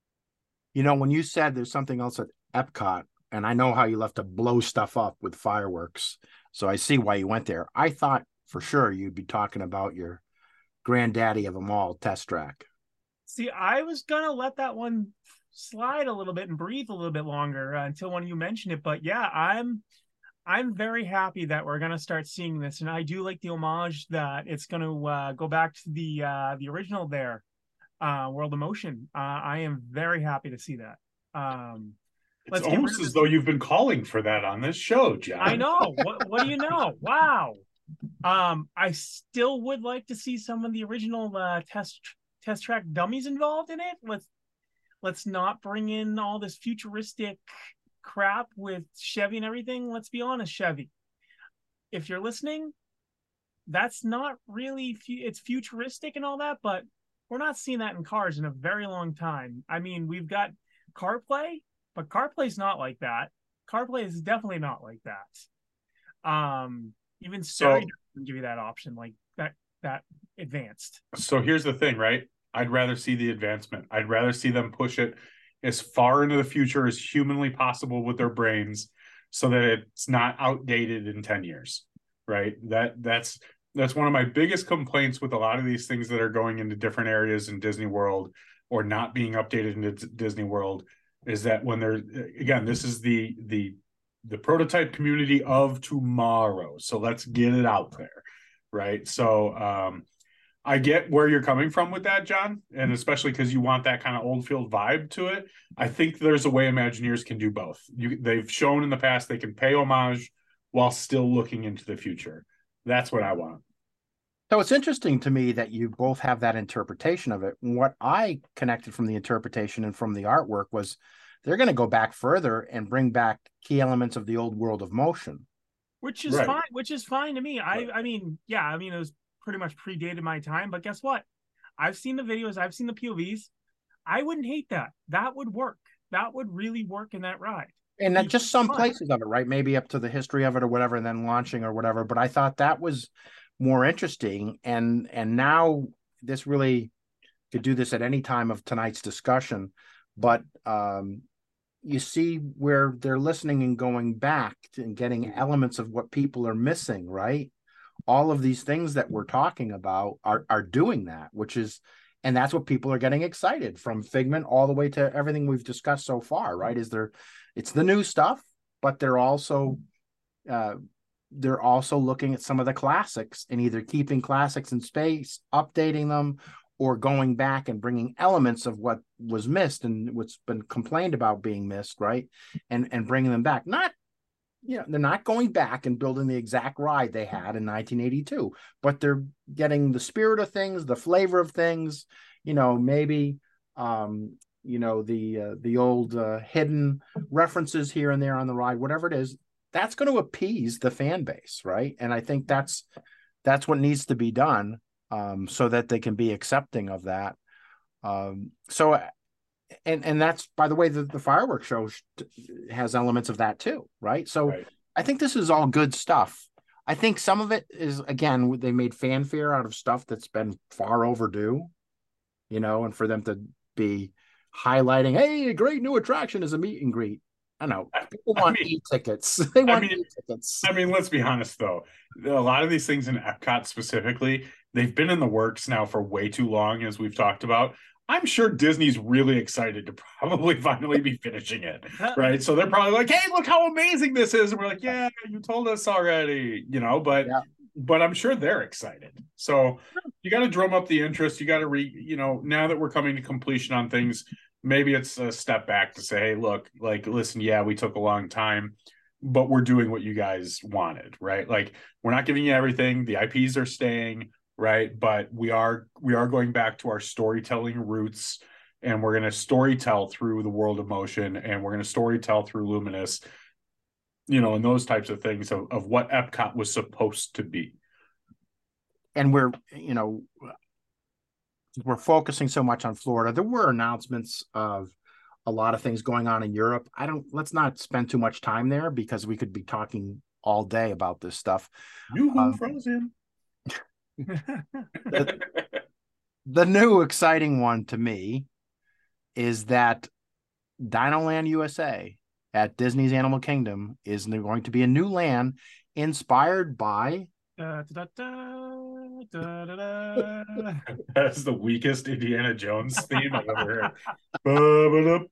You know, when you said there's something else at Epcot, and I know how you love to blow stuff up with fireworks, so I see why you went there. I thought for sure you'd be talking about your granddaddy of them all, Test Track. See, I was going to let that one slide a little bit and breathe a little bit longer uh, until when you mentioned it. But yeah, I'm I'm very happy that we're going to start seeing this. And I do like the homage that it's going to uh, go back to the uh, the original there, uh, World of Motion. Uh, I am very happy to see that. Um, it's almost as though you've been calling for that on this show, John. I know. What, what do you know? Wow. Um, I still would like to see some of the original uh, test test track dummies involved in it. Let's let's not bring in all this futuristic crap with Chevy and everything. Let's be honest, Chevy, if you're listening, that's not really fu- it's futuristic and all that, but we're not seeing that in cars in a very long time. I mean, we've got CarPlay, but CarPlay's not like that. CarPlay is definitely not like that. Um, even Siri so, doesn't give you that option like that that advanced. So here's the thing, right? I'd rather see the advancement. I'd rather see them push it as far into the future as humanly possible with their brains, so that it's not outdated in ten years, right? That that's that's one of my biggest complaints with a lot of these things that are going into different areas in Disney World or not being updated into Disney World, is that when they're, again, this is the the the prototype community of tomorrow, so let's get it out there, right? So um I get where you're coming from with that, John, and especially because you want that kind of old field vibe to it. I think there's a way Imagineers can do both. You, they've shown in the past they can pay homage while still looking into the future. That's what I want. So it's interesting to me that you both have that interpretation of it. What I connected from the interpretation and from the artwork was they're going to go back further and bring back key elements of the old World of Motion. Which is Right. fine, which is fine to me. I Right. I mean, yeah, I mean it was pretty much predated my time, but guess what? I've seen the videos, I've seen the P O Vs. I wouldn't hate that. That would work. That would really work in that ride. And then just some Fine. places of it, right? Maybe up to the history of it or whatever, and then launching or whatever. But I thought that was more interesting. And and now this really could do this at any time of tonight's discussion. But um, you see where they're listening and going back and getting elements of what people are missing, right? All of these things that we're talking about are are doing that, which is, and that's what people are getting excited from Figment all the way to everything we've discussed so far, right? Is there, it's the new stuff, but they're also uh, they're also looking at some of the classics and either keeping classics in space, updating them, or going back and bringing elements of what was missed and what's been complained about being missed, right? And and bringing them back. Not, you know, they're not going back and building the exact ride they had in nineteen eighty-two, but they're getting the spirit of things, the flavor of things, you know, maybe, um, you know, the uh, the old uh, hidden references here and there on the ride, whatever it is. That's going to appease the fan base, right? And I think that's that's what needs to be done, um, so that they can be accepting of that. Um, so, and and that's, by the way, the, the fireworks show has elements of that too, right? So Right. I think this is all good stuff. I think some of it is, again, they made fanfare out of stuff that's been far overdue, you know, and for them to be highlighting, hey, a great new attraction is a meet and greet. I know people I want mean- e-tickets. They want mean- e-tickets. I mean, let's be honest though. A lot of these things in Epcot specifically, they've been in the works now for way too long, as we've talked about. I'm sure Disney's really excited to probably finally be finishing it, right? So they're probably like, "Hey, look how amazing this is!" And we're like, "Yeah, you told us already," you know. But Yeah. but I'm sure they're excited. So you got to drum up the interest. You got to re, you know, now that we're coming to completion on things, maybe it's a step back to say, "Hey, look, like, listen, yeah, we took a long time, but we're doing what you guys wanted, right? Like, we're not giving you everything. The I Ps are staying." Right. But we are we are going back to our storytelling roots, and we're going to storytell through the World of Motion, and we're going to storytell through Luminous, you know, and those types of things of, of what Epcot was supposed to be. And we're, you know, we're focusing so much on Florida. There were announcements of a lot of things going on in Europe. I don't, let's not spend too much time there because we could be talking all day about this stuff. Yoo-hoo, Um, Frozen. the, the new exciting one to me is that Dinoland U S A at Disney's Animal Kingdom is going to be a new land inspired by Da, da, da, da, da, da. That's the weakest Indiana Jones theme I've ever heard.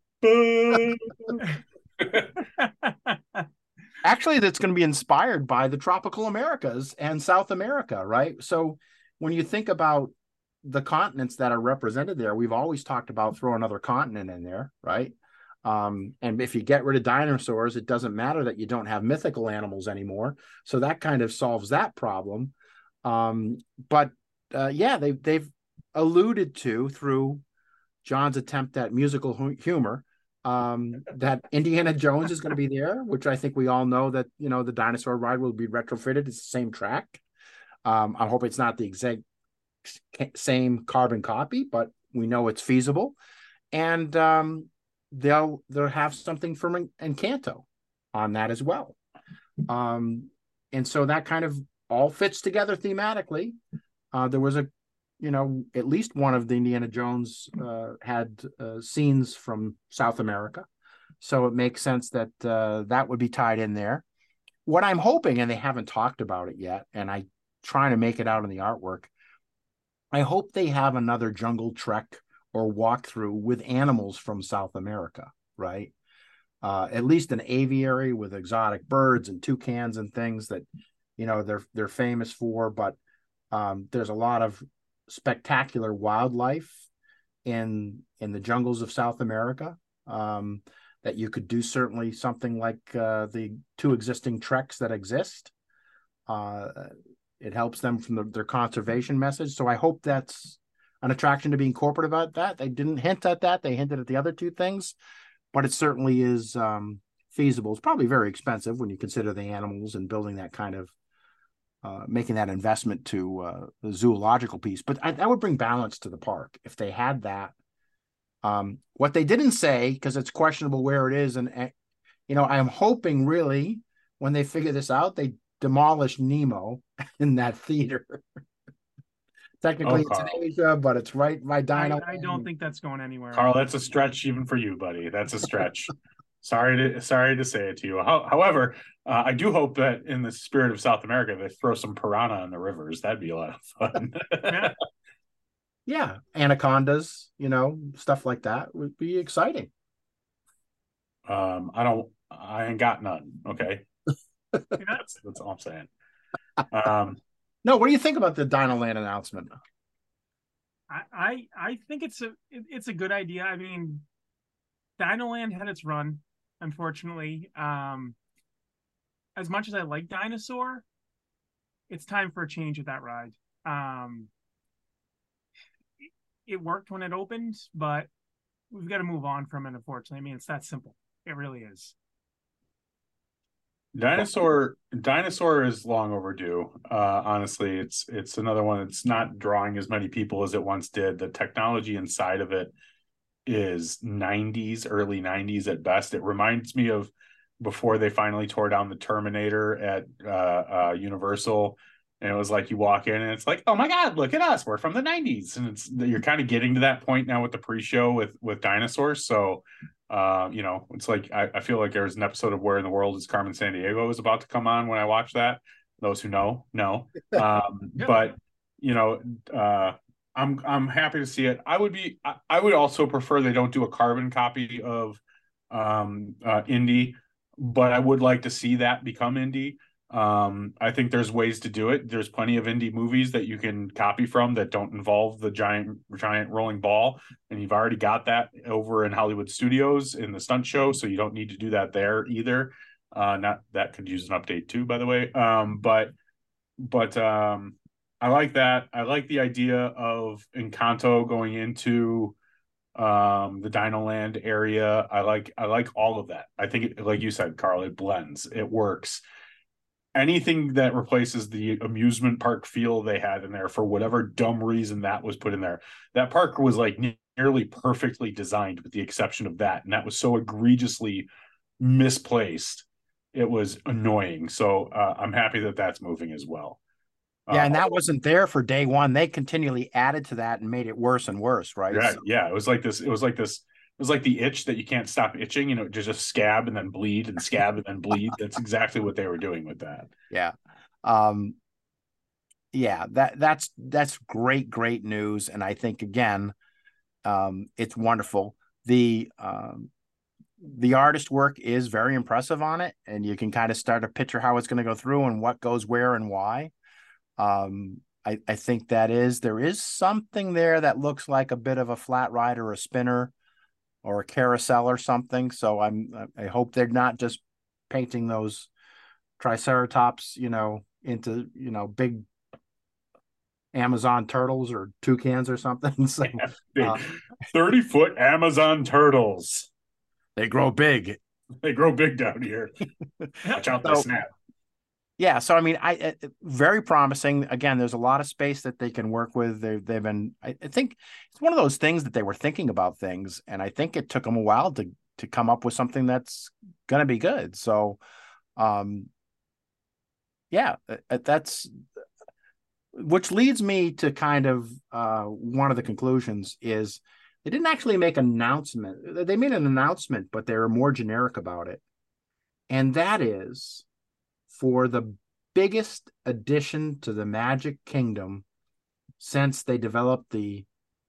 Ba-ba-da-ba. actually that's going to be inspired by the tropical Americas and South America, right? So when you think about the continents that are represented there, we've always talked about throwing another continent in there, right? Um, and if you get rid of dinosaurs, it doesn't matter that you don't have mythical animals anymore. So that kind of solves that problem. Um, but uh, yeah, they, they've alluded to, through John's attempt at musical hu- humor, um, that Indiana Jones is going to be there, which I think we all know that, you know, the dinosaur ride will be retrofitted. It's the same track. Um, I hope it's not the exact same carbon copy, but we know it's feasible. And um, they'll they'll have something from Encanto on that as well. Um, and so that kind of all fits together thematically. Uh, there was a, you know, at least one of the Indiana Jones uh, had uh, scenes from South America. So it makes sense that uh, that would be tied in there. What I'm hoping, and they haven't talked about it yet, and I trying to make it out in the artwork, I hope they have another jungle trek or walkthrough with animals from South America, right? Uh, at least an aviary with exotic birds and toucans and things that, you know, they're they're famous for. But um, there's a lot of spectacular wildlife in in the jungles of South America, um, that you could do certainly something like uh, the two existing treks that exist. Uh, it helps them from the, their conservation message. So I hope that's an attraction to being corporate about that. They didn't hint at that. They hinted at the other two things, but it certainly is um, feasible. It's probably very expensive when you consider the animals and building that kind of, uh, making that investment to uh, the zoological piece. But I, that would bring balance to the park if they had that. Um, what they didn't say, because it's questionable where it is, and, and you know, I'm hoping really when they figure this out, they demolish Nemo in that theater. Technically, oh, it's in Asia, but it's right by Dino. I, I don't think that's going anywhere. Carl, that's a stretch even for you, buddy. That's a stretch. sorry to sorry to say it to you. How, however, uh, I do hope that in the spirit of South America, they throw some piranha in the rivers. That'd be a lot of fun. yeah. yeah, anacondas, you know, stuff like that would be exciting. Um, I don't. I ain't got none. Okay. that's, that's all I'm saying. Um, no, what do you think about the Dino Land announcement? I, I I think it's a it, it's a good idea. I mean, Dino Land had its run, unfortunately. Um, as much as I like Dinosaur, it's time for a change with that ride. Um, it, it worked when it opened, but we've got to move on from it. Unfortunately, I mean, it's that simple. It really is. Dinosaur Dinosaur is long overdue. Uh, honestly, it's it's another one that's not drawing as many people as it once did. The technology inside of it is nineties, early nineties at best. It reminds me of before they finally tore down the Terminator at uh, uh, Universal, and it was like you walk in and it's like, oh my God, look at us, we're from the nineties, and it's you're kind of getting to that point now with the pre-show with with Dinosaurs. So. Uh, you know, it's like I, I feel like there's an episode of Where in the World is Carmen Sandiego was about to come on when I watched that. Those who know, know. Um, yep. But you know, uh, I'm I'm happy to see it. I would be I, I would also prefer they don't do a carbon copy of um, uh, Indy, but I would like to see that become Indy. Um, I think there's ways to do it. There's plenty of indie movies that you can copy from that don't involve the giant, giant rolling ball. And you've already got that over in Hollywood Studios in the stunt show. So you don't need to do that there either. Uh, not that could use an update too, by the way. Um, but, but, um, I like that. I like the idea of Encanto going into, um, the Dino Land area. I like, I like all of that. I think it, like you said, Carl, it blends, it works. Anything that replaces the amusement park feel they had in there for whatever dumb reason that was put in there. That park was like nearly perfectly designed with the exception of that. And that was so egregiously misplaced. It was annoying. So uh, I'm happy that that's moving as well. Yeah. Uh, and that wasn't there for day one. They continually added to that and made it worse and worse. Right. Yeah. So. Yeah. It was like this. It was like this. It was like the itch that you can't stop itching, you know, just, just scab and then bleed and scab and then bleed. That's exactly what they were doing with that. Yeah. Um, yeah, that that's that's great, great news. And I think again, um, it's wonderful. The um, the artist work is very impressive on it, and you can kind of start to picture how it's going to go through and what goes where and why. Um, I, I think that is there is something there that looks like a bit of a flat ride or a spinner or a carousel or something. So I'm, I hope they're not just painting those triceratops, you know, into, you know, big Amazon turtles or toucans or something. So, yeah, uh, thirty foot Amazon turtles. They grow big. They grow big down here. Watch out, so, they snap. Yeah. So, I mean, I, I very promising. Again, there's a lot of space that they can work with. They've, they've been, I, I think it's one of those things that they were thinking about things. And I think it took them a while to, to come up with something that's going to be good. So, um, yeah, that's, which leads me to kind of, uh, one of the conclusions is they didn't actually make an announcement. They made an announcement, but they were more generic about it. And that is, for the biggest addition to the Magic Kingdom since they developed the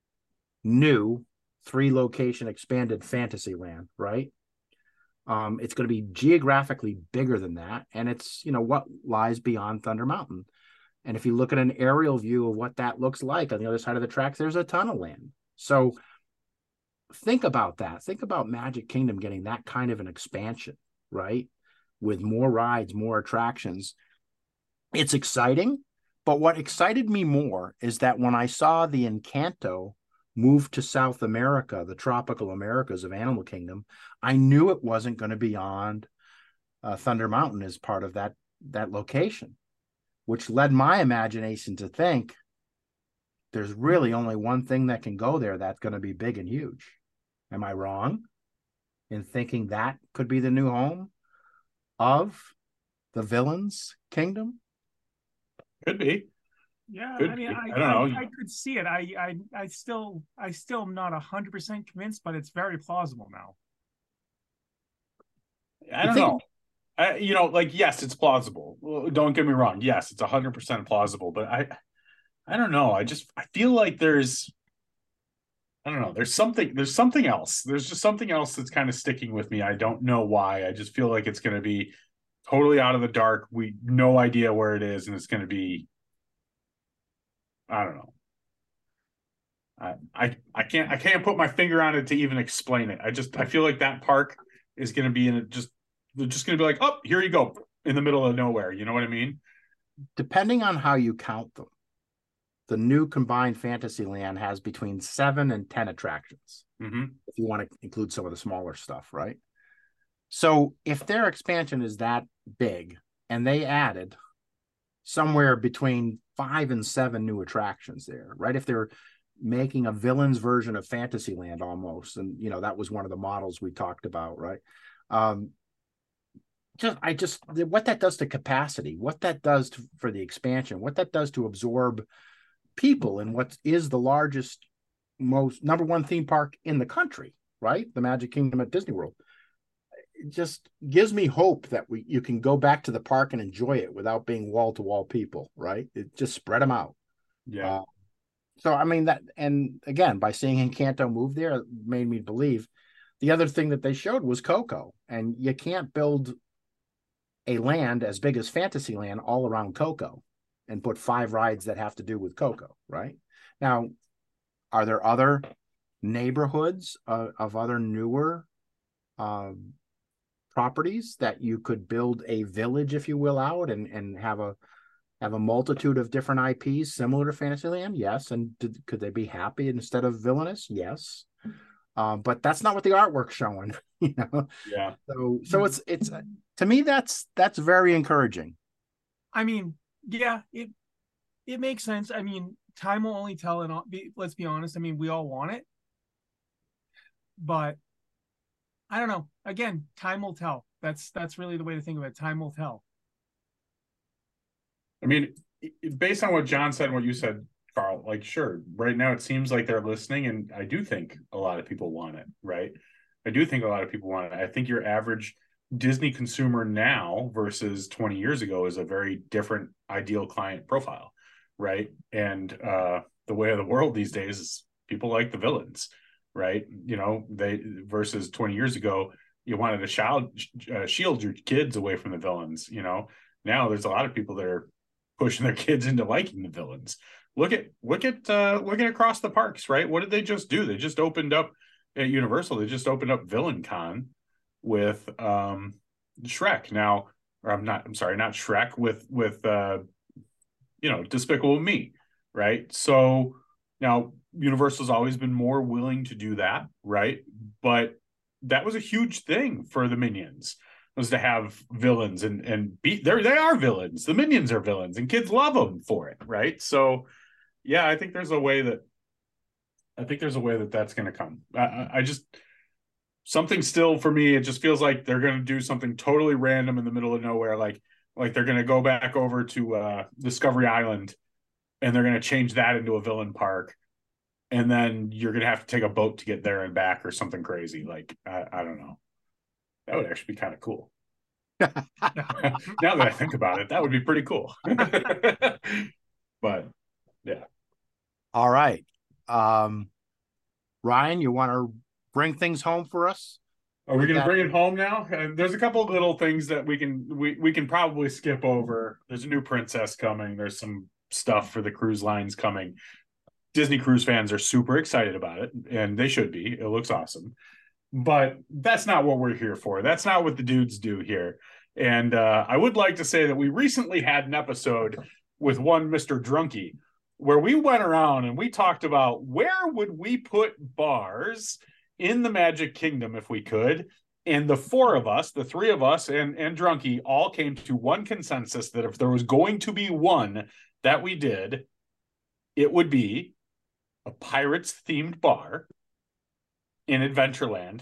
new three location expanded Fantasyland, right? Um, it's going to be geographically bigger than that. And it's, you know, what lies beyond Thunder Mountain. And if you look at an aerial view of what that looks like on the other side of the tracks, there's a ton of land. So think about that. Think about Magic Kingdom getting that kind of an expansion, right? With more rides, more attractions. It's exciting, But what excited me more is that when I saw the Encanto move to South America, the tropical Americas of Animal Kingdom, I knew it wasn't going to be on uh, Thunder Mountain as part of that, that location, which led my imagination to think there's really only one thing that can go there that's going to be big and huge. Am I wrong in thinking that could be the new home of the Villains Kingdom? Could be. Yeah, Could I mean, be. I, I don't know. I, I could see it. I, I, I still, I still am not a hundred percent convinced, but it's very plausible now. I don't know. I, you know, like, yes, it's plausible. Don't get me wrong. Yes, it's a hundred percent plausible, but I, I don't know. I just, I feel like there's, I don't know. There's something, there's something else. There's just something else that's kind of sticking with me. I don't know why. I just feel like it's going to be totally out of the dark. We no idea where it is, and it's going to be, I don't know. I, I I can't I can't put my finger on it to even explain it. I just I feel like that park is going to be in it. Just they're just going to be like, oh, here you go, in the middle of nowhere. You know what I mean? Depending on how you count them, the new combined Fantasyland has between seven and ten attractions. Mm-hmm. If you want to include some of the smaller stuff, right? So if their expansion is that big, and they added somewhere between five and seven new attractions there, right? If they're making a villains version of Fantasyland almost, and you know that was one of the models we talked about, right? Um, just I just what that does to capacity, what that does to, for the expansion, what that does to absorb people in what is the largest, most number one theme park in the country, right? The Magic Kingdom at Disney World. It just gives me hope that we you can go back to the park and enjoy it without being wall to wall people, right? It just spread them out. Yeah. Uh, so I mean that, and again, by seeing Encanto move there, it made me believe. The other thing that they showed was Coco, and you can't build a land as big as Fantasyland all around Coco and put five rides that have to do with Coco, right? Now, are there other neighborhoods uh, of other newer um, properties that you could build a village, if you will, out and and have a have a multitude of different I Ps similar to Fantasyland? Yes. And did, could they be happy instead of villainous? Yes. Uh, but that's not what the artwork's showing, you know. Yeah. So so it's it's to me that's that's very encouraging. I mean, yeah, it it makes sense. I mean, time will only tell, and be, let's be honest. I mean, we all want it, but I don't know. Again, time will tell. That's that's really the way to think of it. Time will tell. I mean, based on what John said and what you said, Carl, like, sure, right now it seems like they're listening, and I do think a lot of people want it, right? I do think a lot of people want it. I think your average Disney consumer now versus twenty years ago is a very different ideal client profile, right? And uh, the way of the world these days is people like the villains, right? You know, they versus twenty years ago, you wanted to shield, uh, shield your kids away from the villains. You know, now there's a lot of people that are pushing their kids into liking the villains. Look at look at uh, look at across the parks, right? What did they just do? They just opened up at Universal. They just opened up Villain Con with um, Shrek now, or I'm not. I'm sorry, not Shrek with with uh, you know, Despicable Me, right? So now Universal's always been more willing to do that, right? But that was a huge thing for the Minions, was to have villains and and be there. They are villains. The Minions are villains, and kids love them for it, right? So, yeah, I think there's a way that I think there's a way that that's going to come. I, I just something still for me. It just feels like they're going to do something totally random in the middle of nowhere, like like they're going to go back over to uh, Discovery Island, and they're going to change that into a villain park, and then you're going to have to take a boat to get there and back, or something crazy. Like I, I don't know. That would actually be kind of cool. Now that I think about it, that would be pretty cool. But yeah. All right. Um, Ryan, you want to bring things home for us? Are we going to bring it home now? Uh, there's a couple of little things that we can we, we can probably skip over. There's a new princess coming. There's some stuff for the cruise lines coming. Disney cruise fans are super excited about it, and they should be. It looks awesome. But that's not what we're here for. That's not what the dudes do here. And uh, I would like to say that we recently had an episode with one Mister Drunky, where we went around and we talked about where would we put bars in the Magic Kingdom if we could. And the four of us, the three of us and, and Drunky all came to one consensus that if there was going to be one that we did, it would be a Pirates-themed bar in Adventureland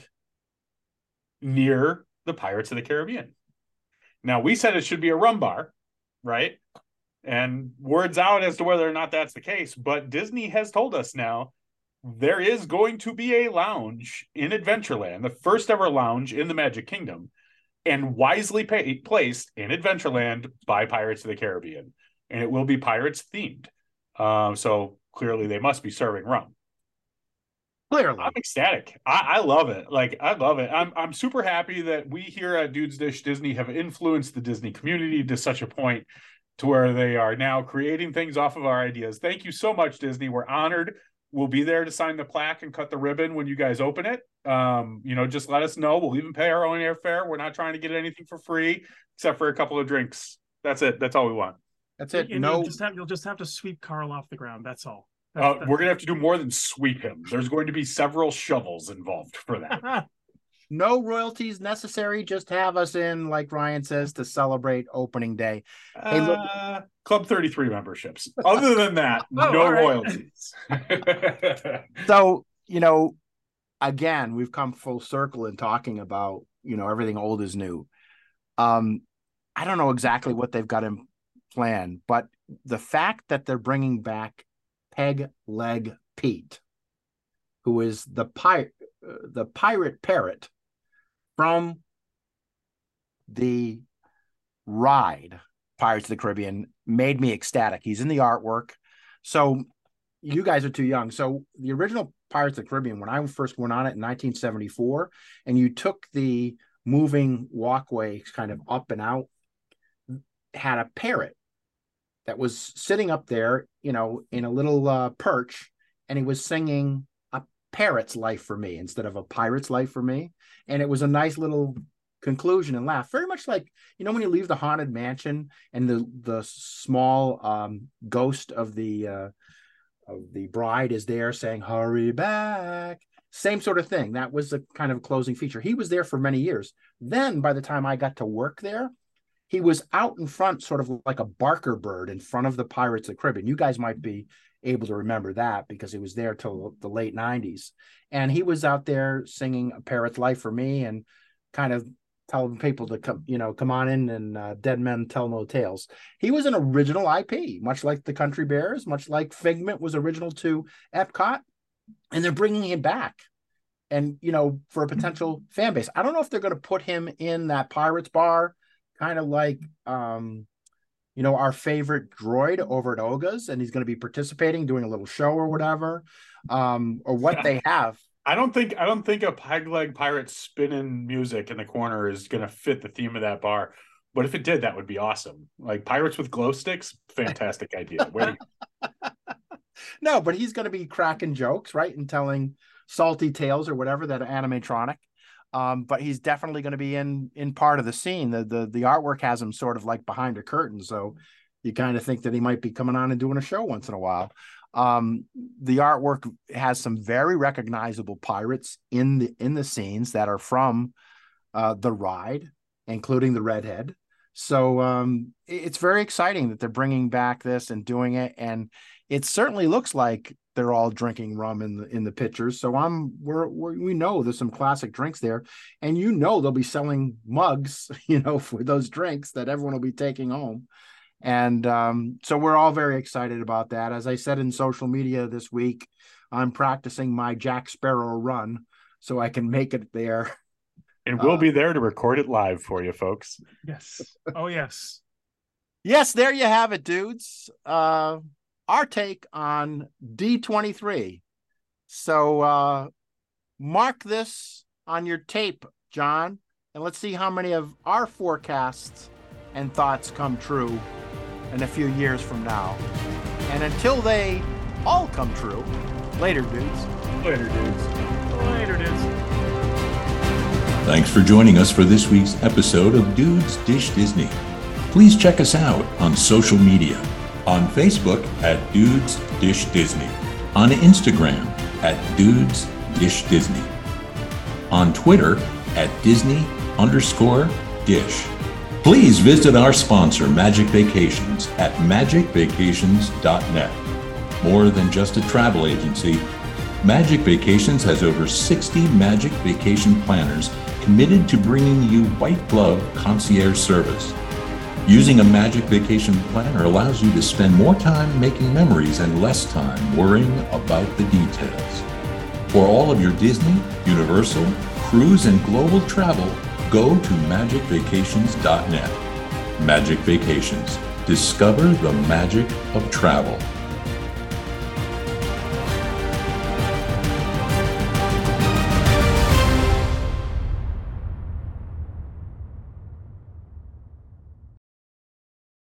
near the Pirates of the Caribbean. Now, we said it should be a rum bar, right? And word's out as to whether or not that's the case. But Disney has told us now there is going to be a lounge in Adventureland, the first ever lounge in the Magic Kingdom, and wisely pay- placed in Adventureland by Pirates of the Caribbean. And it will be Pirates themed. Um, so clearly they must be serving rum. Clearly. I'm ecstatic. I, I love it. Like, I love it. I'm I'm super happy that we here at Dudes Dish Disney have influenced the Disney community to such a point to where they are now creating things off of our ideas. Thank you so much, Disney. We're honored. We'll be there to sign the plaque and cut the ribbon when you guys open it. Um, you know, just let us know. We'll even pay our own airfare. We're not trying to get anything for free except for a couple of drinks. That's it. That's all we want. That's it. And no, you'll just have you'll just have to sweep Carl off the ground. That's all. That's, Uh, that's we're going to have to do more than sweep him. There's going to be several shovels involved for that. no royalties necessary. Just have us in, like Ryan says, to celebrate opening day. Hey, look, uh, Club thirty-three memberships. Other than that, Oh, no all right. royalties. so, you know, again, we've come full circle in talking about, you know, everything old is new. Um, I don't know exactly what they've got in plan, but the fact that they're bringing back Peg Leg Pete, who is the pirate, uh, the pirate parrot from the ride Pirates of the Caribbean, made me ecstatic. He's in the artwork. So you guys are too young. So the original Pirates of the Caribbean, when I first went on it in nineteen seventy-four, and you took the moving walkway kind of up and out, had a parrot that was sitting up there, you know, in a little uh, perch, and he was singing a parrot's life for me instead of a pirate's life for me. And it was a nice little conclusion and laugh, very much like, you know, when you leave the Haunted Mansion and the the small um, ghost of the uh, of the bride is there saying, hurry back. Same sort of thing. That was a kind of closing feature. He was there for many years. Then by the time I got to work there, he was out in front, sort of like a Barker bird in front of the Pirates of the Caribbean. You guys might be able to remember that because he was there till the late nineties. And he was out there singing A Parrot's Life for me and kind of telling people to come, you know, come on in and uh, Dead Men Tell No Tales. He was an original I P, much like the Country Bears, much like Figment was original to Epcot. And they're bringing him back. And, you know, for a potential fan base. I don't know if they're going to put him in that Pirates bar, kind of like, um, you know, our favorite droid over at Oga's, and he's going to be participating, doing a little show or whatever, um, or what they have. I don't think I don't think a peg leg pirate spinning music in the corner is going to fit the theme of that bar. But if it did, that would be awesome. Like pirates with glow sticks, fantastic idea. Where No, but he's going to be cracking jokes, right, and telling salty tales or whatever, that animatronic. Um, but he's definitely going to be in in part of the scene. The, the the artwork has him sort of like behind a curtain, so you kind of think that he might be coming on and doing a show once in a while. Um, the artwork has some very recognizable pirates in the in the scenes that are from uh, the ride, including the redhead. So um, it's very exciting that they're bringing back this and doing it, and it certainly looks like they're all drinking rum in the in the pitchers. So I'm we're, we're we know there's some classic drinks there, and you know they'll be selling mugs, you know, for those drinks that everyone will be taking home. And um, so we're all very excited about that. As I said in social media this week, I'm practicing my Jack Sparrow run so I can make it there. and we'll uh, be there to record it live for you, folks. Yes. Oh, yes. Yes, there you have it, dudes. Uh, our take on D twenty-three. So uh, mark this on your tape, John, and let's see how many of our forecasts and thoughts come true in a few years from now. And until they all come true, later, dudes. Later, dudes. Later, dudes. Thanks for joining us for this week's episode of Dudes Dish Disney. Please check us out on social media On Facebook at Dudes Dish Disney. On Instagram at Dudes Dish Disney. On Twitter at Disney underscore Dish. Please visit our sponsor, Magic Vacations, at magic vacations dot net. More than just a travel agency, Magic Vacations has over sixty Magic Vacation planners committed to bringing you white glove concierge service. Using a Magic Vacation planner allows you to spend more time making memories and less time worrying about the details. For all of your Disney, Universal, cruise, and global travel, go to magic vacations dot net. Magic Vacations. Discover the magic of travel.